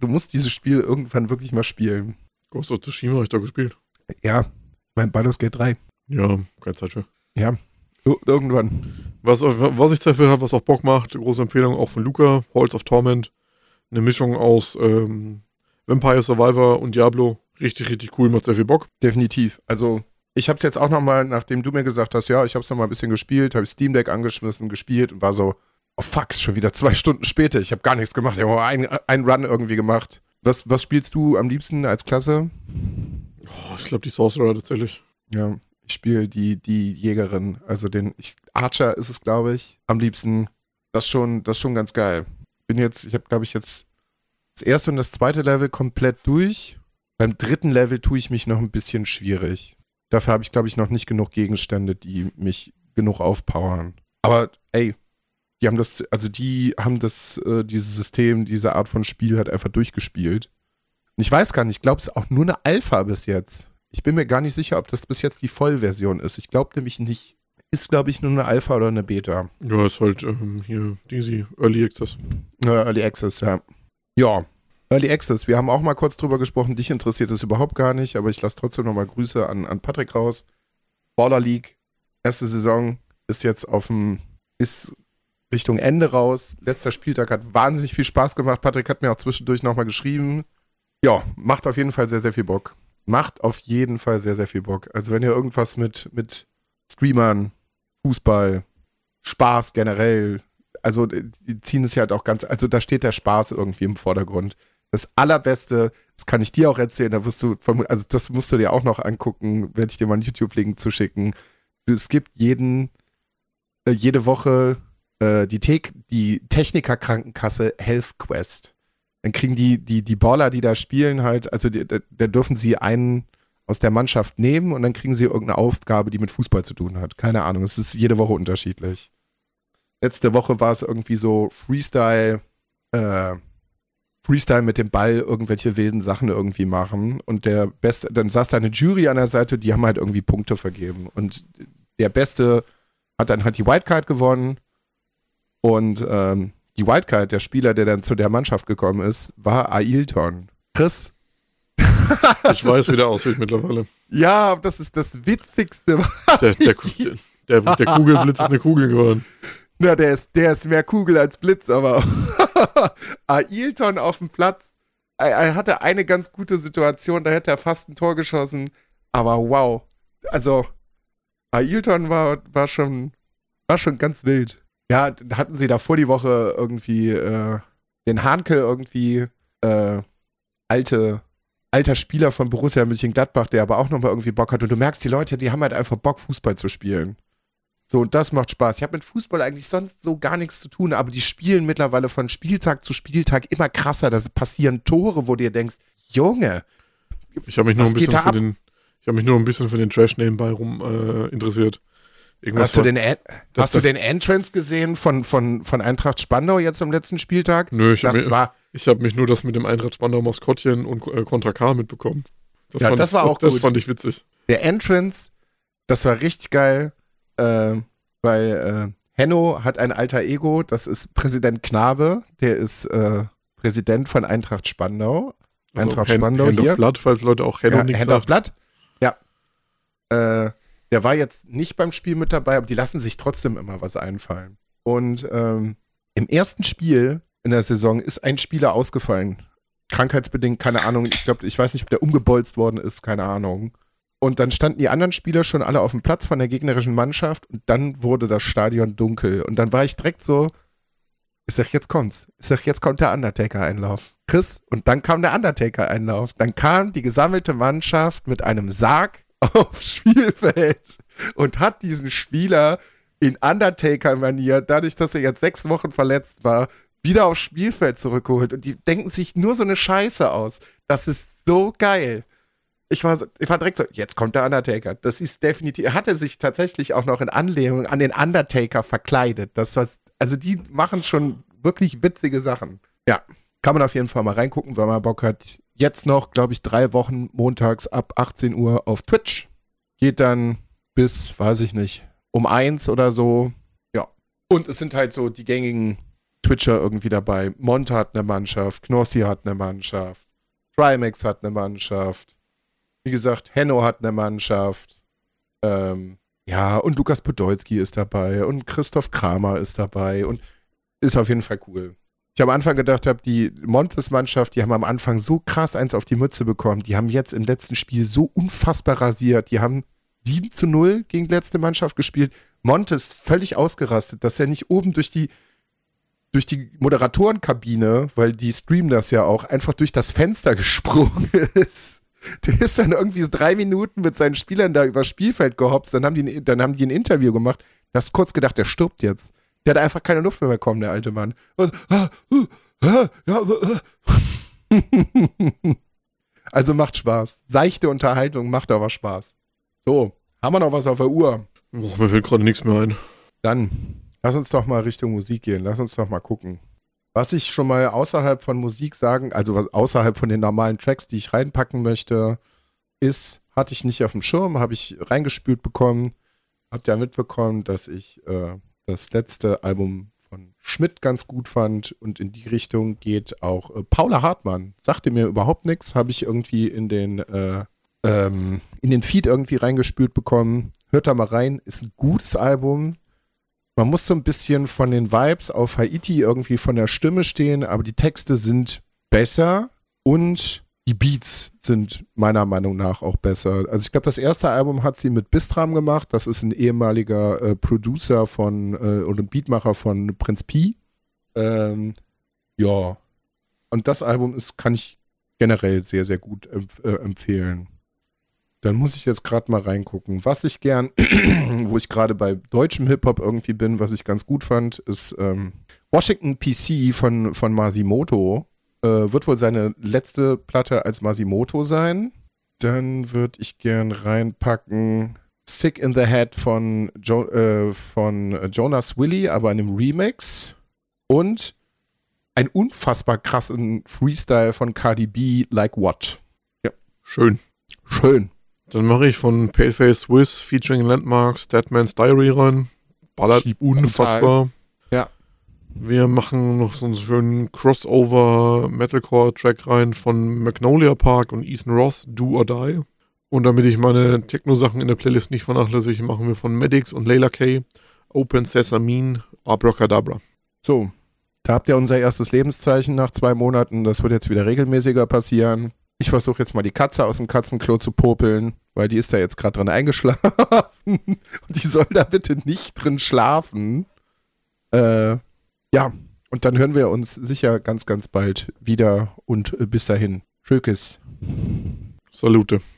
irgendwann wirklich mal spielen. Ghost of Tsushima habe ich da gespielt. Ja, mein Baldur's Gate 3. Ja, keine Zeit für. Ja, irgendwann. Was ich dafür habe, was auch Bock macht, große Empfehlung auch von Luca, Halls of Torment. Eine Mischung aus Vampire Survivor und Diablo. Richtig, richtig cool, macht sehr viel Bock. Definitiv. Also, ich habe es jetzt auch nochmal, nachdem du mir gesagt hast, ja, ich habe es nochmal ein bisschen gespielt, habe ich Steam Deck angeschmissen, gespielt und war so, oh fuck, schon wieder 2 Stunden später. Ich habe gar nichts gemacht. Ich habe einen Run irgendwie gemacht. Was spielst du am liebsten als Klasse? Ich glaube, die Sorcerer tatsächlich. Ja, ich spiele die Jägerin. Also Archer ist es, glaube ich, am liebsten. Das ist schon ganz geil. Ich habe, glaube ich, jetzt das erste und das zweite Level komplett durch. Beim dritten Level tue ich mich noch ein bisschen schwierig. Dafür habe ich, glaube ich, noch nicht genug Gegenstände, die mich genug aufpowern. Aber, ey, dieses System, diese Art von Spiel halt einfach durchgespielt. Und ich weiß gar nicht, ich glaube, es ist auch nur eine Alpha bis jetzt. Ich bin mir gar nicht sicher, ob das bis jetzt die Vollversion ist. Ich glaube nämlich nicht. Ist, glaube ich, nur eine Alpha oder eine Beta. Ja, ist halt hier Early Access. Early Access, ja. Ja, Early Access. Wir haben auch mal kurz drüber gesprochen. Dich interessiert es überhaupt gar nicht, aber ich lasse trotzdem nochmal Grüße an Patrick raus. Baller League, erste Saison, ist jetzt ist Richtung Ende raus. Letzter Spieltag hat wahnsinnig viel Spaß gemacht. Patrick hat mir auch zwischendurch nochmal geschrieben. Ja, macht auf jeden Fall sehr, sehr viel Bock. Macht auf jeden Fall sehr, sehr viel Bock. Also wenn ihr irgendwas mit Streamern, Fußball, Spaß generell, also die ziehen es ja halt auch ganz, also da steht der Spaß irgendwie im Vordergrund. Das Allerbeste, das kann ich dir auch erzählen, da wirst du, also das musst du dir auch noch angucken, werde ich dir mal einen YouTube-Link zuschicken. Es gibt jede Woche die Techniker-Krankenkasse Health Quest. Dann kriegen die Baller, die da spielen, halt, also da dürfen sie einen aus der Mannschaft nehmen und dann kriegen sie irgendeine Aufgabe, die mit Fußball zu tun hat. Keine Ahnung, es ist jede Woche unterschiedlich. Letzte Woche war es irgendwie so Freestyle mit dem Ball irgendwelche wilden Sachen irgendwie machen und dann saß da eine Jury an der Seite, die haben halt irgendwie Punkte vergeben und der Beste hat dann halt die Wildcard gewonnen und die Wildcard, der Spieler, der dann zu der Mannschaft gekommen ist, war Ailton. Chris? Ich weiß, wie der aussieht mittlerweile. Ja, das ist das Witzigste. Der Kugelblitz ist eine Kugel geworden. Na, der ist mehr Kugel als Blitz, aber Ailton auf dem Platz, er hatte eine ganz gute Situation, da hätte er fast ein Tor geschossen, aber wow. Also, Ailton war schon ganz wild. Ja, hatten sie da vor die Woche irgendwie den Hanke irgendwie alter Spieler von Borussia Mönchengladbach, der aber auch nochmal irgendwie Bock hat. Und du merkst, die Leute, die haben halt einfach Bock, Fußball zu spielen. So, und das macht Spaß. Ich habe mit Fußball eigentlich sonst so gar nichts zu tun, aber die spielen mittlerweile von Spieltag zu Spieltag immer krasser. Da passieren Tore, wo du dir denkst, Junge, ich habe mich nur ein bisschen für den Trash nebenbei rum interessiert. Hast du den Entrance gesehen von Eintracht Spandau jetzt am letzten Spieltag? Nö, ich habe mich nur das mit dem Eintracht Spandau Maskottchen und Contra K mitbekommen. Das fand ich witzig. Der Entrance, das war richtig geil, weil Henno hat ein alter Ego, das ist Präsident Knabe, der ist Präsident von Eintracht Spandau. Also Eintracht Spandau Hand hier. Hand of Blood, falls Leute auch Henno nicht sagen. Hand of Blood, ja. Der war jetzt nicht beim Spiel mit dabei, aber die lassen sich trotzdem immer was einfallen. Und im ersten Spiel in der Saison ist ein Spieler ausgefallen. Krankheitsbedingt, keine Ahnung. Ich weiß nicht, ob der umgebolzt worden ist, keine Ahnung. Und dann standen die anderen Spieler schon alle auf dem Platz von der gegnerischen Mannschaft und dann wurde das Stadion dunkel. Und dann war ich direkt so, ich sag, jetzt kommt's. Ich sag, jetzt kommt der Undertaker-Einlauf. Chris, und dann kam der Undertaker-Einlauf. Dann kam die gesammelte Mannschaft mit einem Sarg aufs Spielfeld und hat diesen Spieler in Undertaker-Manier, dadurch, dass er jetzt 6 Wochen verletzt war, wieder aufs Spielfeld zurückgeholt. Und die denken sich nur so eine Scheiße aus. Das ist so geil. Ich war direkt so, jetzt kommt der Undertaker. Das ist definitiv, er hatte sich tatsächlich auch noch in Anlehnung an den Undertaker verkleidet. Also die machen schon wirklich witzige Sachen. Ja, kann man auf jeden Fall mal reingucken, wenn man Bock hat. Jetzt noch, glaube ich, 3 Wochen montags ab 18 Uhr auf Twitch. Geht dann bis, weiß ich nicht, um 1 oder so. Ja. Und es sind halt so die gängigen Twitcher irgendwie dabei. Monta hat eine Mannschaft, Knossi hat eine Mannschaft, Trimax hat eine Mannschaft. Wie gesagt, Henno hat eine Mannschaft. Ja, und Lukas Podolski ist dabei und Christoph Kramer ist dabei und ist auf jeden Fall cool. Ich am Anfang gedacht habe, die Montes-Mannschaft, die haben am Anfang so krass eins auf die Mütze bekommen. Die haben jetzt im letzten Spiel so unfassbar rasiert. Die haben 7-0 gegen die letzte Mannschaft gespielt. Montes völlig ausgerastet, dass er nicht oben durch die Moderatorenkabine, weil die streamen das ja auch, einfach durch das Fenster gesprungen ist. Der ist dann irgendwie so 3 Minuten mit seinen Spielern da übers Spielfeld gehopst. Dann haben die ein Interview gemacht. Du hast kurz gedacht, der stirbt jetzt. Der hat einfach keine Luft mehr bekommen, der alte Mann. Und, also macht Spaß. Seichte Unterhaltung macht aber Spaß. So, haben wir noch was auf der Uhr? Oh, mir fällt gerade nichts mehr ein. Dann lass uns doch mal Richtung Musik gehen. Lass uns doch mal gucken. Was ich schon mal außerhalb von Musik sagen, also außerhalb von den normalen Tracks, die ich reinpacken möchte, ist, hatte ich nicht auf dem Schirm, habe ich reingespült bekommen. Habt ihr ja mitbekommen, dass ich das letzte Album von Schmidt ganz gut fand und in die Richtung geht auch Paula Hartmann. Sagte mir überhaupt nichts, habe ich irgendwie in den Feed irgendwie reingespült bekommen. Hört da mal rein, ist ein gutes Album. Man muss so ein bisschen von den Vibes auf Haiti irgendwie von der Stimme stehen, aber die Texte sind besser und die Beats sind meiner Meinung nach auch besser. Also ich glaube, das erste Album hat sie mit Bistram gemacht. Das ist ein ehemaliger Producer oder Beatmacher von Prinz Pi. Ja. Und das Album kann ich generell sehr, sehr gut empfehlen. Dann muss ich jetzt gerade mal reingucken. Was ich gern, wo ich gerade bei deutschem Hip-Hop irgendwie bin, was ich ganz gut fand, ist Washington PC von Masimoto. Wird wohl seine letzte Platte als Masimoto sein. Dann würde ich gern reinpacken Sick in the Head von Jonas Willy, aber in einem Remix. Und einen unfassbar krassen Freestyle von Cardi B, Like What. Ja. Schön. Dann mache ich von Paleface Wiz featuring Landmarks Deadman's Diary rein. Ballert unfassbar. Ja. Wir machen noch so einen schönen Crossover-Metalcore-Track rein von Magnolia Park und Ethan Roth, Do or Die. Und damit ich meine Techno-Sachen in der Playlist nicht vernachlässige, machen wir von Maddox und Layla K, Open Sesame, Abracadabra. So, da habt ihr unser erstes Lebenszeichen nach 2 Monaten. Das wird jetzt wieder regelmäßiger passieren. Ich versuche jetzt mal die Katze aus dem Katzenklo zu popeln, weil die ist da jetzt gerade drin eingeschlafen. Und die soll da bitte nicht drin schlafen. Ja, und dann hören wir uns sicher ganz, ganz bald wieder und bis dahin. Tschüss. Salute.